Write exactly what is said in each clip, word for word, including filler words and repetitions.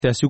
سیاسي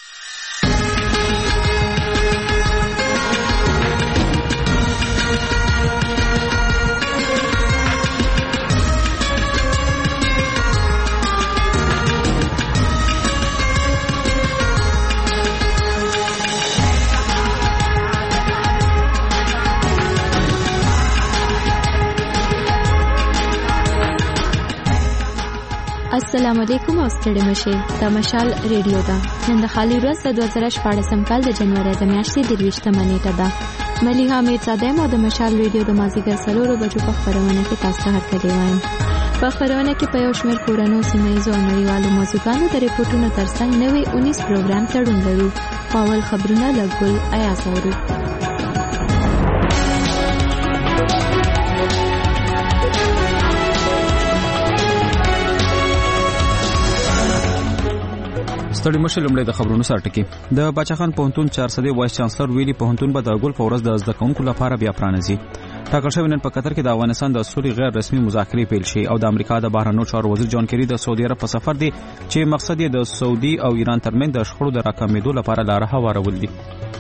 السلام علیکم او ستړي مشه د مشال ریډیو دا نن د خالي ورځ د دوه زره شپږم کال د جنوري د میاشتې د دویشتمه نیټه ده. مليحه میرزادeh مو د مشال ریډیو د مازیګر سلورو بجو په خبرونه کې تاسو ته هرکلی وایم. په خبرونه کې په یو شمېر کورونو سیمایي او نړیوالو موضوعاتو د ریپورتونو ترڅنګ نوې اونیس پروګرام تړون لرو. اول خبرونه لګول آیا سورو. ستړي مشه لمړی د خبرونو سره ټکی. د باچاخان پوهنتون چار سدې وایس چانسلر ویلي پوهنتون به د ګل فورز د زده کوونکو لپاره بیا پرانیزي. ټاکل شوی نن په قطر کې د افغانستان د سولې غیر رسمي مذاکرې پیل شي او د امریکا د بهرنیو چارو وزیر جان کیری د سعودي عرب په سفر دی چې مقصد یې د سعودي او ایران ترمنځ د شخړو د راکمېدو لپاره لاره هوارول دي.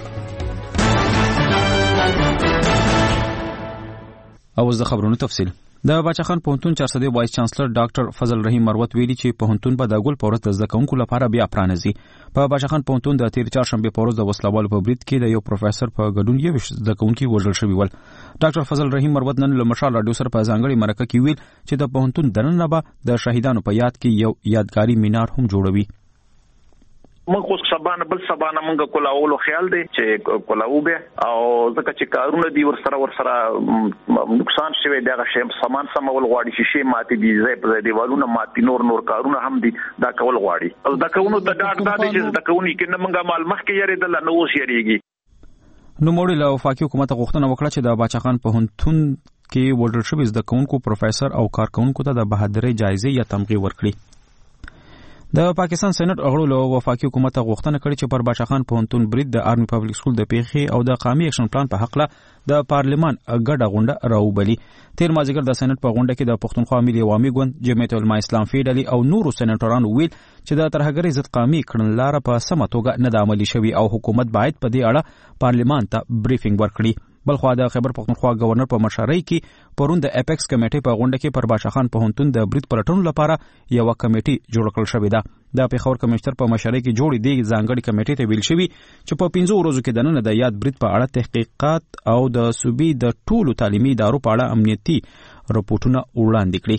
او د خبرونو تفصیل. د باچاخان پوهنتون چار سدې وایس چانسلر ډاکټر فضل رحیم مروت ویلي چې پوهنتون به د ګل فورز د زده کوونکو لپاره بیا پرانیزي. په باچاخان پوهنتون د تیر چهارشنبه په ورځ د وسلوالو په برید کې د یو پروفیسور په ګډون یو زده کوونکي وژل شوی ول. ډاکټر فضل رحیم مروت نن له مشال رادیو سره په ځانګړي مرکه کې ویل چې د پوهنتون دننه به د شهیدانو په یاد کې یو یادګاري مینار هم جوړوي. موږ خو سبانه بل سبانه موږ کولاولو خیال دی چې کولاو به او ځکه چې کارونه دی ور سره ور سره نقصان شوی دغه شی سامان سمول غواړي چې شی ماتي دي زې په دیوالونو ماتي نور نور کارونه هم دي دا کول غواړي او دا کوونو ته ډاټ دا دي چې دا کوونی کې موږ مال مخکې یری د نو اوس یریږي. نو موږ له وفاقي حکومت غوښتنه وکړه چې د باچاخان پوهنتون کې وډل شوی زده کوونکو پروفیسور او کارکونکو ته د بهادرۍ جایزه یا تمغه ورکړي. د پاکستان سېنات اغړو له وفاقي حکومت غوښتنه کړې چې پر باچاخان پوهنتون برید د آرمي پبلک سکول د پیښې او د قومي اکشن پلان په حق له د پارلمان ګډه غونډه راوبلي. تیر مازیګر د سېنات په غونډه کې د پښتونخوا ملي عوامي ګوند، جمعیت العلماء اسلام فیډرالي او نورو سېناتورانو ویل چې د ترهګرۍ ضد قومي کړنلاره په سمه توګه نه د عملي شوی او حکومت باید په دې اړه پارلمان ته بریفینګ ورکړي. بلخوا د خیبر پښتونخوا گورنر په مشرۍ کې پرون د اپیکس کمیټې په غونډه کې پر باچاخان پوهنتون د برید پلټنو لپاره یو کمیټه جوړ کړل شوې ده. د پیښور کمشنر په مشرۍ کې جوړې دی ځانګړي کمیټې ته ویل شوی چې په پنځو ورځو کې د نن د یاد برید په اړه تحقیقات او د صوبې د ټولو تعلیمي ادارو په اړه امنیتي رپورټونه وړاندې کړي.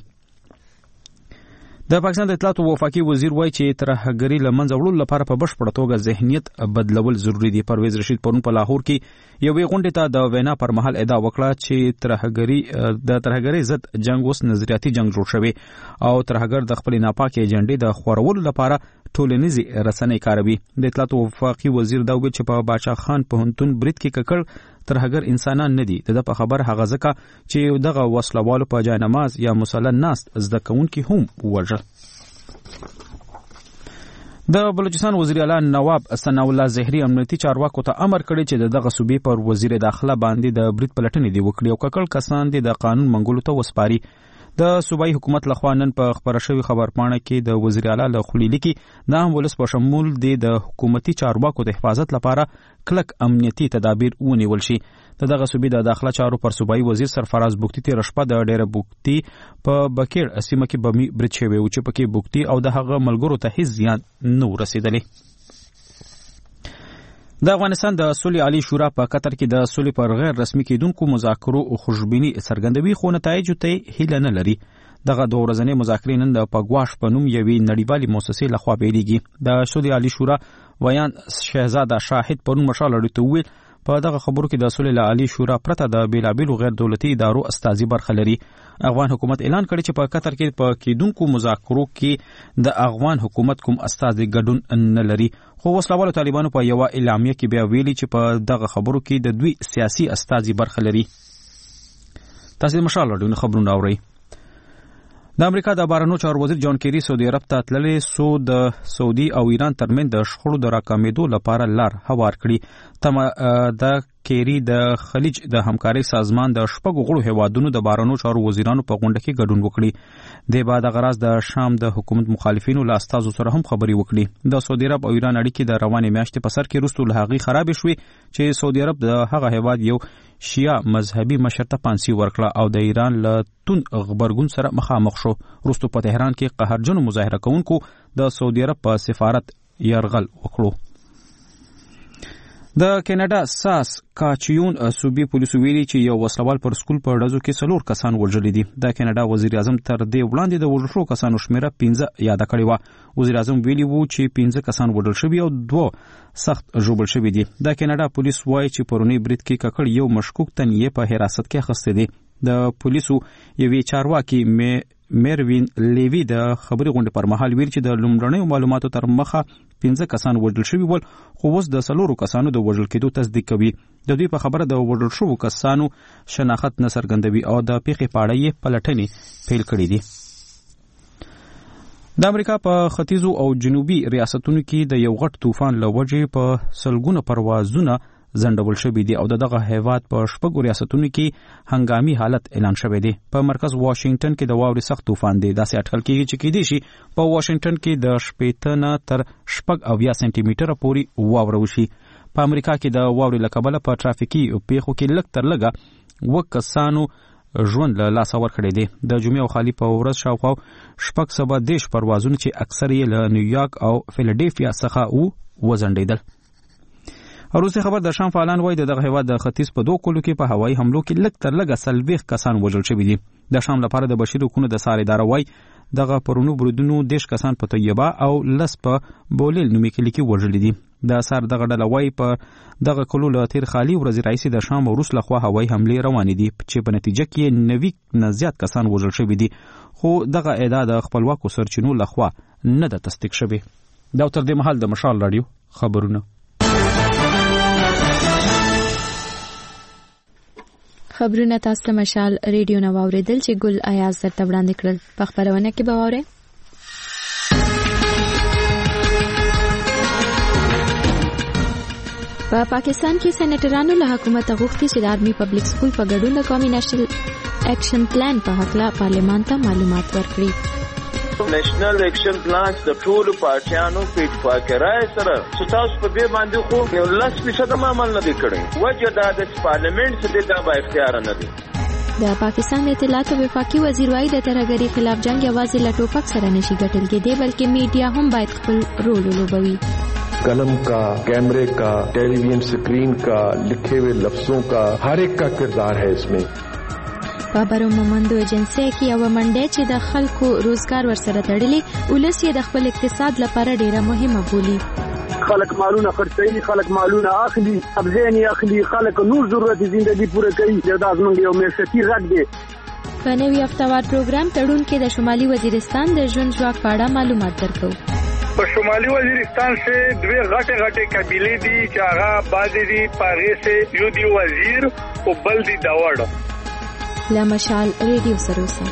د پاکستان د اطلاعات او وفاقي وزیر وایي چې ترهګري لمنځه وړلو لپاره په بشپړه توګه ذهنیت بدلول ضروری دي. پرویز رشید پرون په لاهور کې یوې غونډې ته د وینا پر مهال ادعا وکړه چې ترهګري د ترهګرۍ ضد جنگ اوس نظریاتي جنگ جوړ شوی او ترهګر د خپل ناپاکه ایجنډې د خورولو لپاره ټولنیزي رسنۍ کاروي. د اطلاعات او وفاقي وزیر دا ویل چې په باچاخان پوهنتون برید کې ککړ ترهګر انسانان نه دي. د په خبر هغه ځکه چې دغه وسلوالو په جای نماز یا مصلی ناست زده کوونکي هم وژل. د بلوچستان وزیر اعلی نواب ثناء الله زهري امنیتي چارواکو ته امر کړی چې دغه صوبې پر وزیر داخله باندې د برید پلټنې دی وکړي او ککړ کسان دي د قانون منګولو ته وسپاري. د صوبایي حکومت لخوا نن په خبره شوی خبرپاڼه کې د وزیر اعلی له خلیلی کې د ولس په شمول د حکومتي چارواکو د حفاظت لپاره کلک امنیتي تدابیر ونیول شي. دغه صوبې د داخله چارو پر صوبایي وزیر سرفراز بوکتی تیر شپه د ډیره بوکتی په بکیر سیمه کې بمي برید شوی او چې پکې بوکتی او د هغه ملګرو ته هیڅ زیان نه ورسېدلی. د افغانستان د صلح عالی شورا په قطر کې د صلح پر غیر رسمي کېدونکو مذاکرو او خوشبینی څرګندوي خو نتایج ته هیله نه لري. دغه دوه ورځې مذاکرې نن د پګواش په نوم یوې نړیوالې مؤسسې لخوا پیلېږي. د صلح عالی شورا ویان شهزاده شاهد پرون مشال اړیته ویل په دغه خبرو کې د صلح عالی شورا پرته د بیلابیلو غیر دولتي ادارو استازي برخه لري. افغان حکومت اعلان کړی چې په قطر کې په کېدونکو مذاکرو کې د افغان حکومت کوم استازي ګډون نه لري. خو وسلوالو طالبانو په یو اعلامیه کې بیا ویلي چې په دغه خبرو کې د دوی سیاسي استازي برخه لري. تاسو د مشال اړیو خبرونه اورئ. د امریکا د بهرنیو چارو وزیر جان کیری سعودي عرب ته تللی سو د سعودي او ایران ترمنځ د شخړو د راکمېدو لپاره لار هوار کړي. تم د کيري د خلیج د همکاري سازمان د شپږ غړو هیوادونو د بارانو چارو وزیرانو په غونډه کې ګډون وکړي د بعد غراز د شام د حکومت مخالفینو له استازو سره هم خبري وکړي د سعودي عرب او ایران اړیکې د روانې میاشتې په سر کې وروسته له هغې خراب شوې چې سعودي عرب د هغه هیواد یو شیعه مذهبي مشر ته پانسي ورکړه او د ایران له تون غبرګون سره مخامخ شو. وروسته په تهران کې قهرجنو مظاهره کوونکو د سعودي عرب په سفارت یرغل وکړو. د کینیډا ساس کاچیون صوبې پولیسو ویلي چې یو وسلوال پر سکول په ډزو کې څلور کسان وژلي دي. د کینیډا وزیر اعظم تر دې وړاندې د وژل شوو کسانو شمیره پنځه یاده کړې وه. وزیر اعظم ویلي وو چې پنځه کسان وژل شوي او دوه سخت ژوبل شوي دي. د کینیډا پولیس وایي چې پرونی برید کې ککړ یو مشکوک تن یې په حراست کې اخیستی دی. د پولیسو یوې چارواکي میروین لیوی د خبري غونډې پر مهال ویل چې د لومړنیو معلوماتو تر مخه پنځه کسان وژل شوي ول خو اوس د څلورو کسانو د وژل کېدو تصدیق کوي. د دوی په خبره د وژل شوو کسانو شناخت نه څرګندوي او د پیښې په اړه یې پلټنې پیل کړې دي. د امریکا په ختیځو او جنوبي ریاستونو کې د یو غټ طوفان له وجې په سلګونه پروازونه زندول شوی دی او دغه هیواد په شپږو ریاستونو کې هنګامي حالت اعلان شوی دی. په مرکز واشنگټن کې د واورې سخت طوفان دی. داسې اټکل کېږي چې کېدای شي په واشنگټن کې د شپېته نه تر شپږ اویا سانتي میټره پورې واوره وشي. په امریکا کې د واورې له کبله په ټرافیکي پیښو کې لږ تر لږه اووه کسانو ژوند له لاسه ورکړی دی. د جمعې او خالي په ورځ شاوخوا شپږ سوه دېرش پروازونه چې اکثر یې له نیویارک او فیلډلفیا څخه وځنډېدل. روسي خبر د شام فعالان وایي د دغه هیواد د ختیځ په دوه کلو کې په هوایي حملو کې لږ تر لږه څلوېښت کسان وژل شوي دي. د شام لپاره د بشري حقوقو د سار اداره وایي دغه پرونو بریدونو دېرش کسان په طیبه او لس په بولیل نومي کلي کې وژلي دي. د سار دغه ډله وایي په دغه کلو له تیر خالي ورځې راهیسې د شام او روس لخوا هوایي حملې روانې دي چې په نتیجه کې نوي نه زیات کسان وژل شوي دي خو دغه ادعا د خپلواکو سرچینو لخوا نه ده تصدیق شوې. دا تر دې مهال د مشال رادیو خبرونه. خبرونه تاسو ته مشال ریډیو نو اوریدل چې ګل ایاز درته وړاندې کړل. په خبرونه کې به واورئ په پاکستان کې سېنیټرانو له حکومت غوښتي چې د آرمي پبلک سکول په ګډون د قومي نېشنل اکشن پلان په حق لا پارلیمان ته معلومات ورکړي. نېشنل اکشن پلان د ټولو پارټیانو په اتفاق راي سره ستاسو په دې باندې خو یو لس فیصد عمل نه دی کړی. وجه دا د پارلیمنت څخه د با اختیار نه دی. د پاکستان د اطلاعات او وفاقي وزیر وايي د ترهګرۍ خلاف جنگ یوازې له ټوپک سره نشي ګټل کېدی بلکې میډیا هم باید خپل رول ولوبوي. कलम का, कैमरे का, टेलीविजन स्क्रीन का, लिखे हुए लफ्जों का, हर एक का किरदार है इसमें. په برومومندو ایجنسی کې یو منډه چې د خلکو روزګار ورسره تړلې ولس یې د خپل اقتصاد لپاره ډیره مهمه بولي. خلک مالونه خرڅوي، خلک مالونه اخلي، ابزین یې اخلي، خلک نور ضرورت ژوندۍ پوره کوي. دا زموږ یو معیشتي غږ دی. په نوي هفتوار پروګرام تړون کې د شمالي وزیرستان د ژوند ځواک په اړه معلومات درکو. په شمالي وزیرستان سے دوی غټه غټه قبیلې دي چې هغه بعضې دي پاغې سے یو دی وزیر او بل دی داوړ. لا مشال ریډیو سره اوسئ.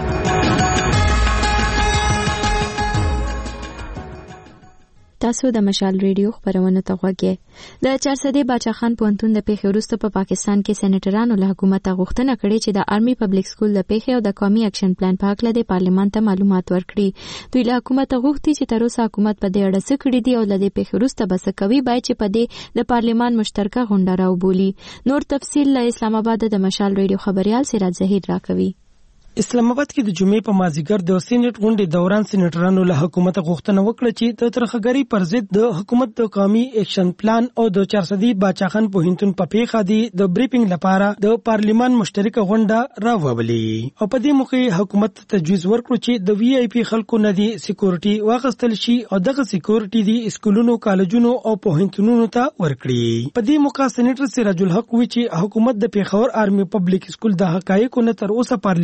تاسو د مشال ریډیو خبرونه ته غوږ یې. د چارسدې باچا خان پوهنتون د پیښې وروسته په پاکستان کې سېنیټرانو له حکومت غوښتنه کړې چې د آرمي پبلک سکول د پیښې او د قومي اکشن پلان په اړه د پارلیمان ته معلومات ورکړي. دوی له حکومت غوښتي چې تر اوسه حکومت په دې اړه څه کړي دي او له دې پیښې وروسته به څه کوي باید چې په دې د پارلیمان مشترکه غونډه راوبولي. نور تفصیل له اسلام آباد د مشال ریډیو خبريال سراج ظهیر راکوي. اسلام آباد کې د جمعې په مازیګر د سېنات غونډې دوران سېنیټرانو له حکومت غوښتنه وکړه چې د ترخګری پر ضد د حکومت د قومي اکشن پلان او د چارسدي باچا خان پوهنتون په پیښه دی د بریفینګ لپاره د پارلیمان مشترکه غونډه راوولي او په دې موخه حکومت تجویز ورکړ چې د وی آی پی خلکو نه دي سکیورټي واغستل شي او دغه سکیورټي دی اسکولونو کالجونو او پوهنتونونو ته ورکړي. په دې موقع سېنیټر سراج الحق وی چې حکومت د پیښور آرمي پبلک سکول د حقایقو نه تر اوسه پارلیمان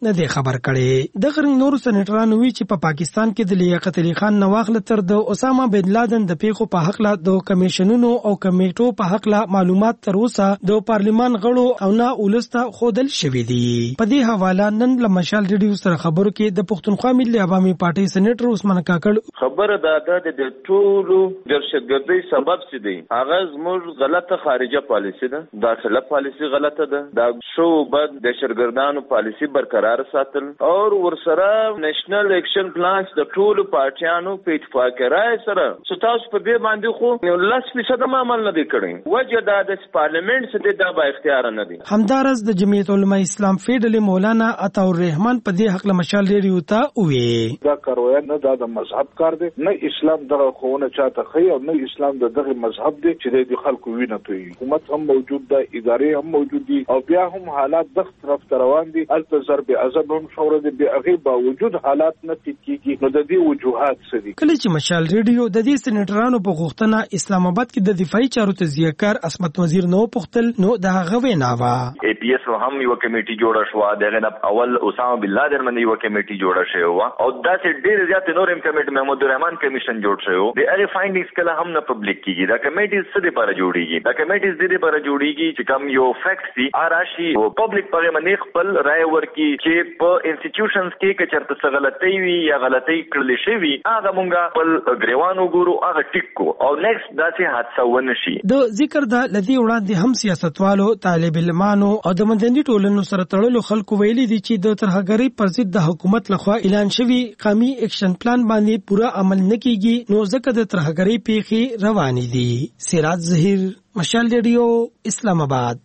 نه دی خبر کړي. د غرنګ نور سېنیټرانو وی چې په پا پاکستان کې د لیاقت علي خان نواخله تر د اسامه بن لادن د پیښو په حق لا د کمیشنونو او کمیټو په حق لا معلومات تر اوسه د پارلیمان غړو او نه ولسته خودل شوې دي. په دې حواله نن له مشال ریډیو سره خبرو کې د پښتونخوا ملي عوامي پارټي سېنیټر عثمان کاکړ خبره ده د ټولو درشتګردۍ سبب څه دی. هغه زموږ غلطه خارجه پالیسي ده، داخله پالیسي غلطه ده، دا شو بد د شرګردانو پالیسي برقرار ساتل او ورسره نېشنل اکشن پلان د ټولو پارټیانو په اتفاق رائے سره ستاسو په دې باندې خو لس فیصد عمل نه دی کړی. وجه دا د پارلیمنت څخه دا با اختیار نه دی. همدارس د جمعیت علماء اسلام فیډل مولانا عطا الرحمن په دې حق له مشال ریډیو ته وې دا کاروي نه دا د مذهب کار دی، نه اسلام دغه خوونه چاته خي او نه اسلام دغه مذهب دی چې د خلکو وینه توي. حکومت هم موجود ده، ادارې هم موجود دي او بیا هم حالات د طرف روان دي. الته ضرب عذاب هم شوره دي، به هغه باوجود حالات نه تکیږي. نو د دې وجوهات څه دي؟ کله چې مشال ریډیو د دې سېنیټرانو په غوښتنه اسلام آباد کې د دفاعي چارو تزیهکار عصمت وزیر نو پختل نو د هغه وینا وا اے پی ایس هم یو کمیټي جوړه شو، دغه نه اول اسامه بن لادن باندې یو کمیټي جوړه شوی و او دا چې ډېر زیات نورم کمیټي محمود الرحمن کمیشن جوړ شوی دی. هغه فایندینګز کله هم نه پبلک کیږي. دا کمیټیز څه لپاره جوړیږي؟ دا کمیټیز د دې لپاره جوړیږي چې کوم یو فیکټس دي راشي او پبلک په باندې خپل رائے ورکړي چې په انسټیټیوشنز کې که چېرته څه غلطي وي یا غلطي کړل شي وي هغه مونږه خپل ګریوان وګورو، هغه ټیک کو او نیکسټ داسې حادثه ونه شي. د ذکر د لدی وړاندې هم سیاستوالو، طالب علمانو او د مدني ټولنو سره تړلو خلکو ویلي دي چې د ترهګرۍ پر ضد د حکومت لخوا اعلان شوی قومي اکشن پلان باندې پورا عمل نه کیږي، نو ځکه د ترهګرۍ پیښې روانې دي. سراج ظهیر، مشال ریډیو، اسلام آباد.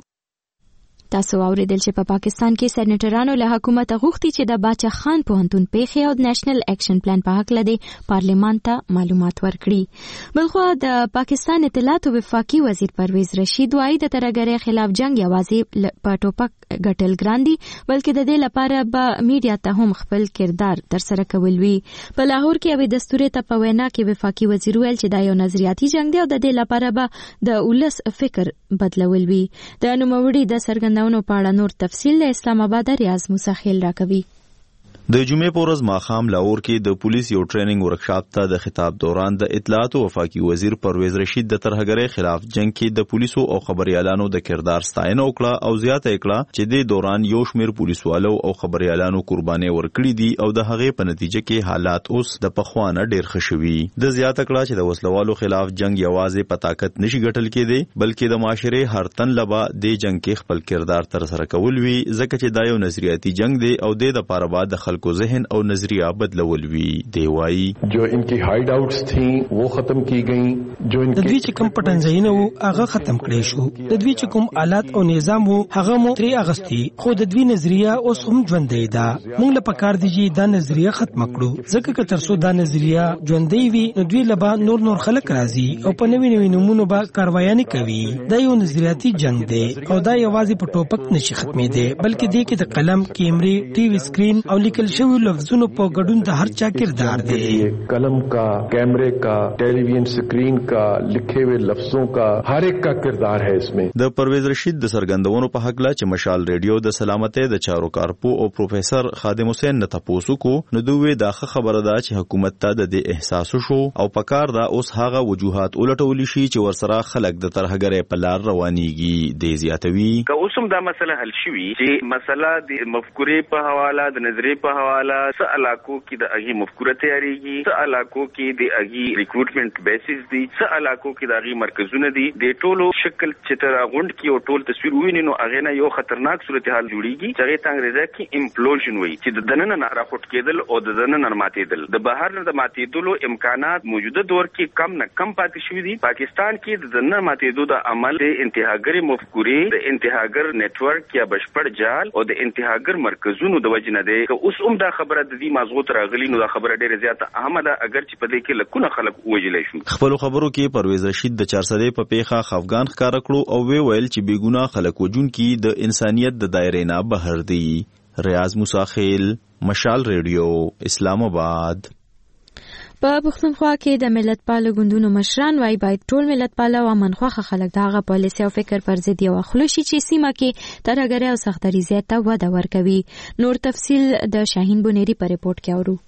تاسو اوریدل چې په پاکستان کې سېنیټرانو له حکومت غوښتي چې د باچا خان پوهنتون پیښې او د نېشنل اکشن پلان په حق لدی پارلیمان ته معلومات ورکړي. بلخو د پاکستان اطلاعات او وفاقي وزیر پرویز رشید وايي د ترهګرۍ خلاف جنگ یوازې په ټوپک ګټل ګران دي بلکې د دې لپاره به میډیا ته هم خپل کردار تر سره کول وي. په لاهور کې اوی دستور ته په وینا کې وفاقي وزیر ویل چې دا یو نظریاتي جنگ دی او د دې لپاره به د ولس فکر بدلول وي. د نوموړي د سرګند نو پاړه نور تفصیل له اسلام آباد ریاض موسی خیل راکوي. د جمعې په ورځ ماښام لاهور کې د پولیس یو ټریننګ ورکشاپ ته د خطاب دوران د اطلاعات او وفاقي وزیر پرویز رشید د ترهګرۍ خلاف جنگ کې د پولیسو او خبريالانو د کردار ستاینه وکړه او زیاته کړه چې د دوران یو شمېر پولیسوالو او خبريالانو قرباني ورکړي دي او د هغې په نتیجه کې حالات اوس د پخوانه ډېر ښه شوي. د زیاته کړه چې د وسلوالو خلاف جنگ یوازې په طاقت نشي ګټل کېدی بلکې د معاشري هر تن لبا د جنگ کې خپل کردار تر سره کول وي ځکه چې دا یو نظریاتي جنگ دی او د لپاره بعد د خلکو ذهن او نظریہ بدلول وی. دیوائی جو ان کی ہائیڈ آؤٹس تھیں وہ ختم کی گئیں، جو ان د دوی چې کوم پټنځایونه وو هغه ختم کړي شو، د دوی چې کوم آلات او نظام وو هغه مو تری اغستی، خو د دوی نظریه اوس هم ژوندۍ ده. موږ له پکار دی چې دا نظریه ختم کړو ځکه که تر څو دا نظریه ژوندۍ وي نو دوی لبا نور نور خلک راځي او په نوي نوي نمونه به کاروایي کوي. دا یو نظریاتي جنگ دی او دا یوازې په ټوپک نشي ختمېدی بلکې دې کې د قلم، کیمرې، ټي وي سکرین او لیکل شوی لفظونو په ګډون د هر چا کردار دی. قلم کا، کیمرے کا، ٹیلی ویژن سکرین کا، لکھے ہوئے لفظوں کا، ہر ایک کا کردار ہے اس میں. د پرویز رشید د سرګندونو په حق لا چې مشال ریډیو د سلامتۍ د چارو کارپو او پروفیسور خادم حسین نه تاسو کو نو دوی دا خبره ده چې حکومت ته د دې احساس شو او پکار دا اوس هغه وجوهات ولټول شي چې ورسره خلک د ترهګرۍ په لار روانيږي. د زیاتوي که اوسم دا مسله حل شي چې مسله د مفکورې په حواله، د نظریې په حواله، څه علاقو کې د اغي مفکوره تیاریږي، څه علاقو کې د اغي ریکروټمنټ بیسز دي، څه علاقو کې د اغي مرکزونه دي، د ټولو شکل چې تر غونډ کې او ټول تصویر ویني نو اغه نه یو خطرناک صورتحال جوړیږي چې هغه څنګه راځي کې امپلوژن وي چې د دننه نه راخوت کېدل او د دننه نه ماتېدل، د بهر نه د ماتېدلو امکانات موجوده دور کې کم نه کم پاتې شوي دي. پاکستان کې د دننه ماتېدو د عمل د انتهاګر مفکورې، د انتهاګر نتورک یا بشپړ جال او د انتهاګر مرکزونو د وجنه ده. که اوس هم دا خبره د دې موضوع تر غلي نو دا خبره ډیره زیاته اهمه ده اگر چې په دې کې لکونه خلک وجلې شو. خپل خبرو کې پرویز رشید د چار سده په پیخه خفغان ښکارا کړو او وی ویل چې بیګونه خلک وجون کې د انسانيت د دایرې نه بهر دي. ریاض موسی خیل، مشال ریډیو، اسلام آباد. په پښتونخوا کې د ملت پالو ګوندونو مشران وايي باید ټول ملت پالو او منخواخه خلک د هغه پالیسي او فکر پر ضد یو خلوشي چې سیمه کې ترهګرۍ او سختدریزۍ ته وده ورکوي. نور تفصیل د شاهین بونيري په ریپورت کې اورو.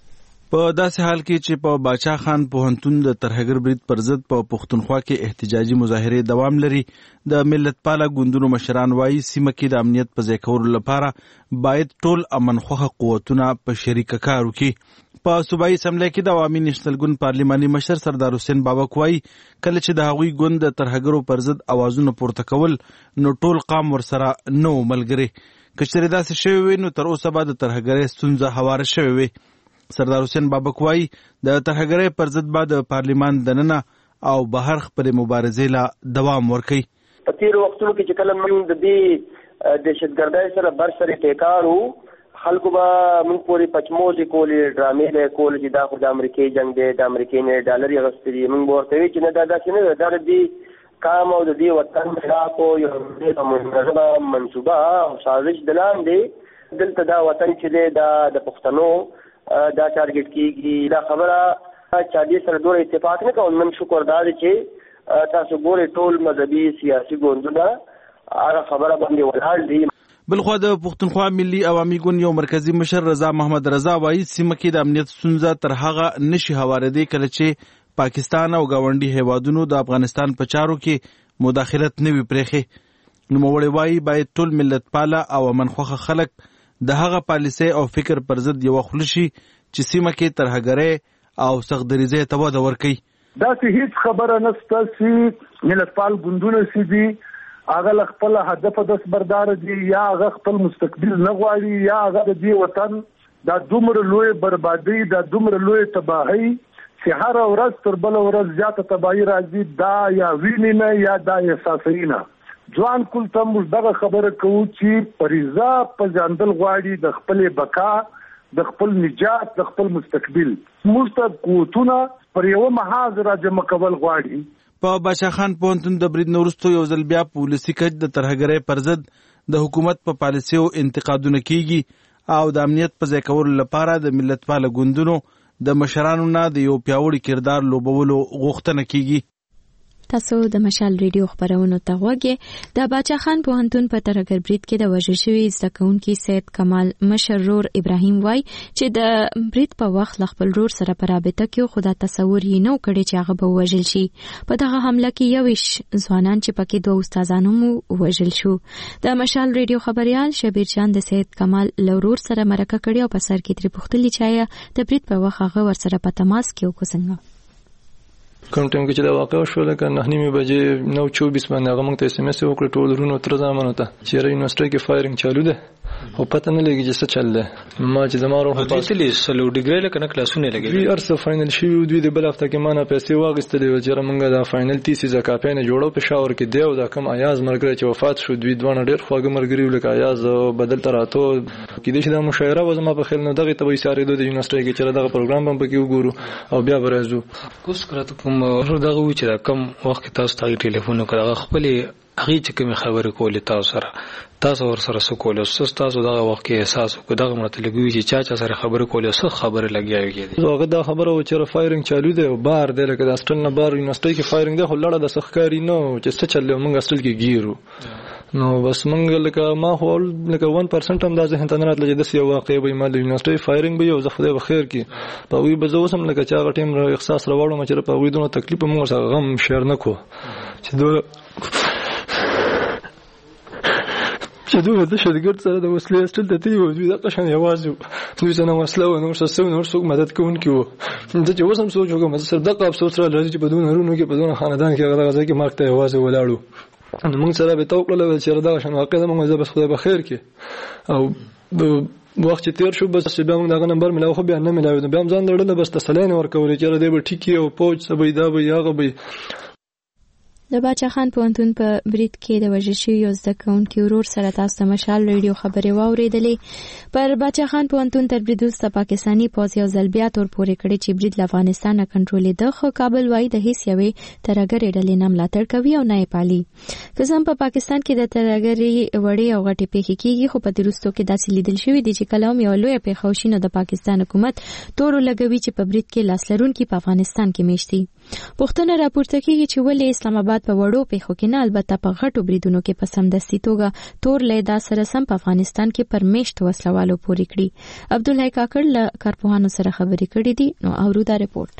په داسې حال کې چې په باچا خان پوهنتون د ترهګر برید پر ضد په پښتونخوا کې احتجاجي مظاهرې دوام لري، د ملت پاله ګوندونو مشران وايي سیمه کې د امنیت په ځای کولو لپاره باید ټول امنخوخه قوتونه په شریکه کار وکړي. په صوبایي اسمبلی کې د عوامي نېشنل ګوند پارلماني مشر سردار حسین بابک وايي کله چې د هغوی ګوند د ترهګرو پر ضد اوازونه پورته کول نو ټول قام ورسره نو ملګري. که چېرې داسې شوی وي نو تر اوسه به د ترهګرۍ ستونزه هواره شوې وي. سردار حسین بابک وايي د ترهګرۍ پر ضد به د پارلمان دننه او بهر خپلې مبارزې له دوام ورکوي. په تېرو وختونو کې چې کله موږ د دې دهشتګردۍ سره بر سره ټیکار وو، خلکو به موږ پورې پچموزې کولې، ډرامې به یې کولې چې دا خو د امریکې جنګ دی، د امریکې نه ډالر یې اخیستي دي. موږ به ورته وایي چې نه دا داسې نه ده، دا د دې کام او د دې وطن خلاف یو ډېره منظمه منصوبه او سازش د لاندې دلته دا وطن چې دی دا د پښتنو دا ټارګټ کیږي. دا خبره چا دې سره دوه اتفاق نه کوي. من شکر دا دی چې تاسو ګورئ ټول مذهبي سیاسي ګوندونه هغه خبره باندې ولاړ دي. بلخوا د پښتونخوا ملي عوامي ګوند یو مرکزی مشر رضا محمد رضا وايي سیمه کې د امنیت ستونزه تر هغه نشي هوارېدی کله چې پاکستان او ګاونډي هیوادونو د افغانستان په چارو کې مداخلت نه وي پرېښې. نوموړی وايي باید ټول ملت پاله او امنخوخه خلک د هغه پالیسۍ او فکر پر ضد یو خلشي چې سیمه کې ترهګرۍ او سختدریزۍ ته وده ورکوي. داسې هیڅ خبره نشته چې ملت پال ګوندونه چې دي هغه له خپل هدف دستبردار دي یا هغه خپل مستقبل نه غواړي یا هغه د دې وطن دا دومره لوی بربادي، دا دومره لوی تباهي چې هر ورځ تر بل ورځ زیاته تباهي راځي، دا یا ویني نه یا دا احساسوي نه. ځوان کل ته موږ دغه خبره کوو چې پریزا په ځاندل غواړي د خپل بقا، د خپل نجات، د خپل مستقبل. موږ ته قوتونه پر یو محاذ را جمع کول غواړي. په باچا خان پوهنتون د برید نه وروسته یو ځل بیا پولیسي کچ د ترهګرۍ پر ضد د حکومت په پالیسیو انتقادونه کیږي او د امنیت په ځای کولو لپاره د ملت پاله ګوندونو د مشرانو نه د یو پیاوړي کردار لوبولو غوښتنه کیږي. تاسو د مشال ریډیو خبرونو ته غوږی. د باچا خان پوهنتون په ترهګر برید کې د وژل شوي زده کوونکي سید کمال مشر رور ابراهیم وای چې د برید په وخت له خپل رور سره په رابطه کې خو دا تصور یې نه کړی چې هغه به وژل شي. په دغه حمله کې یویش ځوانان چې پکې دوه استادانو مو وژل شو. د مشال ریډیو خبريال شبیر جان د سید کمال لورور سره مرکه کړې او په سر کې ترې پوښتلي چې د برید په وخت هغه ورسره په تماس کې وکړ. کوم ټیم کې چې دا واقع شو لکه نه نیمه بجې نو چوبیس باندې هغه موږ ته اس ام اس وکړ ټول ورونو تر ځامنو ته چې را یونیورسيټي کې فایرینګ چالو ده او پته نه لګي چې څه چل ده. ما چې زمارو په پاتې سلو ډیګری لکه نه کلاسونه لګي وی ارسه فائنل شي دوی د بل هفته کې مانه پیسې واغستلې و چې موږ دا فائنل تیسیزه کاپې نه جوړو په شاور کې دیو دا کم ایاز مرګره چې وفات شو دوی دوه ډېر خواږه مرګري لکه ایاز بدل تراتو کې د شي د مشاعره و زما په خیل نه دغه تبي ساري د یونیورسيټي کې چې دغه پروګرام هم پکې وګورو او بیا ورازو کوس کړه کوم دغه و چې کم وخت تاسو ته ټلیفون وکړه خپل هغه چې کوم خبرې کولې تاسو سره تاسو ور سره سکول او تاسو دغه وخت کې احساس وکړه دغه مطلب وی چې چا چا سره خبرې کولې څه خبره لګیاوي. هغه دا خبره و چې فایرینګ چالو دی او بار دی لکه د اصل نه بار یونیورسيټي کې فایرینګ دی خو لړه د سخکاری نه چې څه چلې موږ اصل کې ګیرو نو بس موږ لکه ما هو لکه one percent هم دا ذهن ته نه راتله چې د یو واقع به مال یونیورسيټي فایرینګ به یو زه خدای بخیر کی په وی به زه وسم لکه چې هغه ټیم را احساس راوړم چې په وی دونه تکلیف موږ سره غم شیر نه کو چې دوه چې دوی د شرګرد سره د وسلې استل ته دی او دوی د قشن یوازې دوی څنګه وسله و نو څه نو څوک مدد کوونکی وو د چې وسم سوچ وکم سره دغه افسوس را لري چې په دون هرونو کې په دون خاندان کې هغه ځای کې مرګ ته یوازې ولاړو. موږ سره به توکل چې دا شنو واقع موږ زه بس خدای بخیر کې او وخت تیر شو بس بیا موږ دغه نمبر ملاو خو بیا نه ملاو بیا هم ځان لړل بس تسلین ورکول چې دې به ټیکی او پوج سبې دا به یاغه به. د باچا خان پوهنتون په برید کې د وژل شوي یو زده کوونکي ورور سره تاسو ته مشال ریډیو خبرې واورېدلې. پر باچا خان پوهنتون تر برید وروسته پاکستاني پوځ یو ځل بیا تور پورې کړی چې برید له افغانستان نه کنټرولېده، خو کابل وایي د هېڅ یوې ترهګرې ډلې نه ملاتړ کوي او نه یې پالي. که څه هم په پاکستان کې د ترهګرۍ وړې او غټې پېښې کېږي، خو په دې وروستو کې داسې لیدل شوي دي چې کله هم یوه لویه پېښه وشي نو د پاکستان حکومت تورو لګوي چې په برید کې لاس لرونکي په افغانستان کې میشت دي. پوښتنه راپورته کېږي چې ولې اسلام آباد په وړو پیښو کې نه، البته په غټو بریدونو کې په سمدستي توګه تور لیدا سره سم په افغانستان کې پر میشت وسلوالو پورې کړي. عبدالحی کاکړ له کارپوهانو سره خبرې کړې دي، نو اورو دا رپورټ.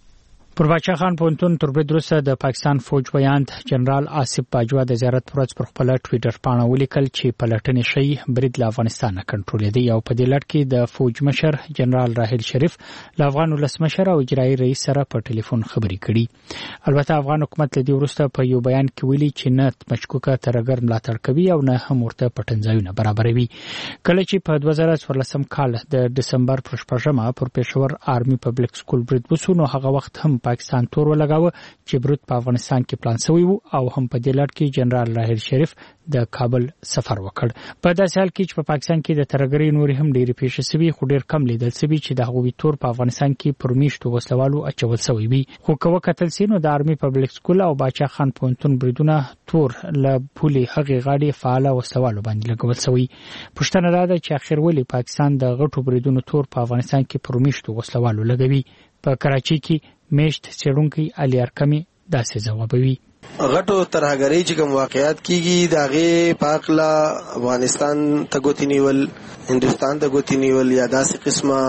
پر باچا خان پوهنتون تر برید وروسته د پاکستان فوج ویاند جنرال آصف باجوا د زیارت پر ورځ پر خپل ټویټر پاڼه ولیکل چې پلټنې شي برید له افغانستان نه کنټرولېدی او په دې لړ کې د فوج مشر جنرال راحیل شریف له افغان ولسمشر او اجرایي رئیس سره په ټلیفون خبرې کړي. البته افغان حکومت له دې وروسته په یو بیان کې ویلي چې نه مشکوکه ترهګر ملاتړ کوي او نه هم ورته پټنځایونه برابروي. کله چې په دوه زره څوارلسم کال د دسمبر پر شپږمه پر پېښور آرمي پبلک سکول برید وشو، نو هغه وخت هم پاکستان تور ولګاوه چې برید په افغانستان کې پلان شوی وو او هم په دې لړ کې جنرال راحیل شریف د کابل سفر وکړ. په داسې حال کې چې په پاکستان کې د ترهګرۍ نورې هم ډېرې پیښې شوي، خو ډېر کم لیدل شوي چې د هغوی تور په افغانستان کې پر میشتو وسلوالو اچول شوی وي. خو که وکتل سي نو د آرمي پبلک سکول او باچا خان پوهنتون بریدونه تور له پولې هغې غاړې فعاله وسلوالو باندې لګول شوی. پوښتنه دا ده چې اخر ولې پاکستان د غټو بریدونو تور په افغانستان کې پر میشتو وسلوالو لګوي؟ په کراچۍ کې میشت څېړونکی علي ارکمي داسې ځوابوي. غټو ترهګرۍ چې کوم واقعیات کیږي د هغې په هکله افغانستان ته ګوتې نیول، هندوستان ته ګوتې نیول یا داسې قسمه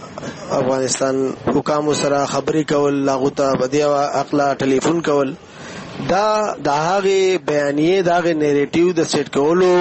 افغانستان حکامو سره خبرې کول، هغو ته په دې هکله ټلیفون کول، دا د هغې بیانیې د هغې نیریټیو د سیټ کولو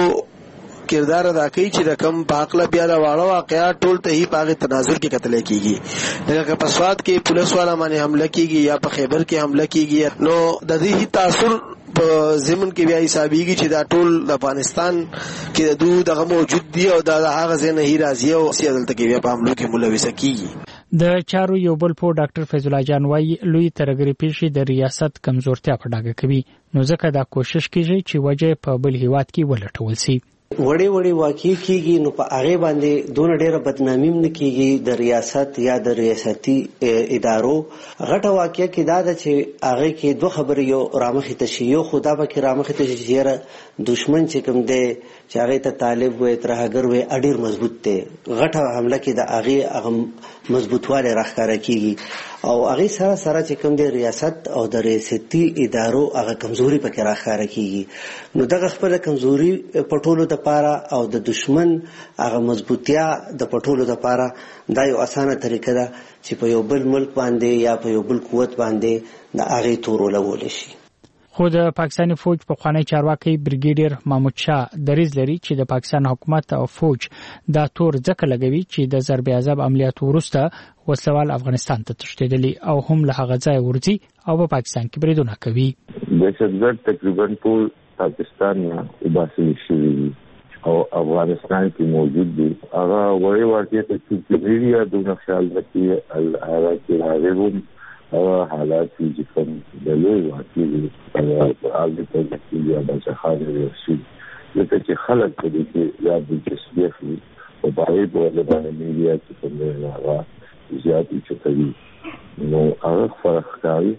کردار ادا کوي چې د کم پاکله بیا د واړه واقعات ټول ته هی پاغه تناظر کې قتل کیږي. لکه په سواد کې پولیس والا باندې حمله کیږي یا په خیبر کې حمله کیږي، نو د دې تاثر په زمون کې بیا حسابيږي چې دا ټول د افغانستان کې د دوه دغه موجود دی او دا هغه ځنه هی راځي او سیادت کې بیا په حملو کې ملوث کیږي. د چارو یو بل په ډاکټر فیض الله جان وايي لوی ترهګرۍ پیښې د ریاست کمزورتیا په ډاګه کوي، نو ځکه دا کوشش کیږي چې وجه په بل هیواد کې ولټول شي. وړې وړې واقع کیږي نو په هغه باندې دونه ډېره بدنامي نه کیږي د ریاست یا د ریاستي ادارو. غټه واقعه کې دا ده چې هغه کې دوه خبرې یو رامخې ته شي، یو خدا به کې رامخې ته شي دشمن چې کوم دی چې هغه ته طالب وي ترهګر وي اډیر مضبوط دی، غټه حمله کې د هغه هغه مضبوطواله راښکاره کیږي او هغه سره سره چې کوم دی ریاست او د ریاستي ادارو هغه کمزوري پکې راښکاره کیږي. نو دغه خپل کمزوري پټولو د پاره او د دشمن هغه مضبوطیا د پټولو د پاره دا یو اسانه طریقه ده چې په یو بل ملک باندې یا په یو بل قوت باندې د هغه تورولول شي. خو د پاکستاني فوج په خوانی چارواکي بریګیډیر محمود شاه دریز لري چې د پاکستان حکومت او فوج دا تور ځکه لګوي چې د ضرب عذاب عملیاتو وروسته وسلوال افغانستان ته تښتېدلي او هم له هغه ځای ورځي او په پاکستان کې بریدونه کوي. دهشتګرد تقریبا ټول پاکستان نه وباسل شوي او افغانستان کې موجود دي. هغه وړي واقعي ته چې ویډیو د نقشال نکي هغه کې راغلم او حالات چې کوم د لوی واقعي هغه په کې یا د ځخاره ورسي لکه چې خلک په دې کې یا د جسدي او باید په لاره میډیا کې کوم هغه زیاتې چتوي نو هغه فرق کوي.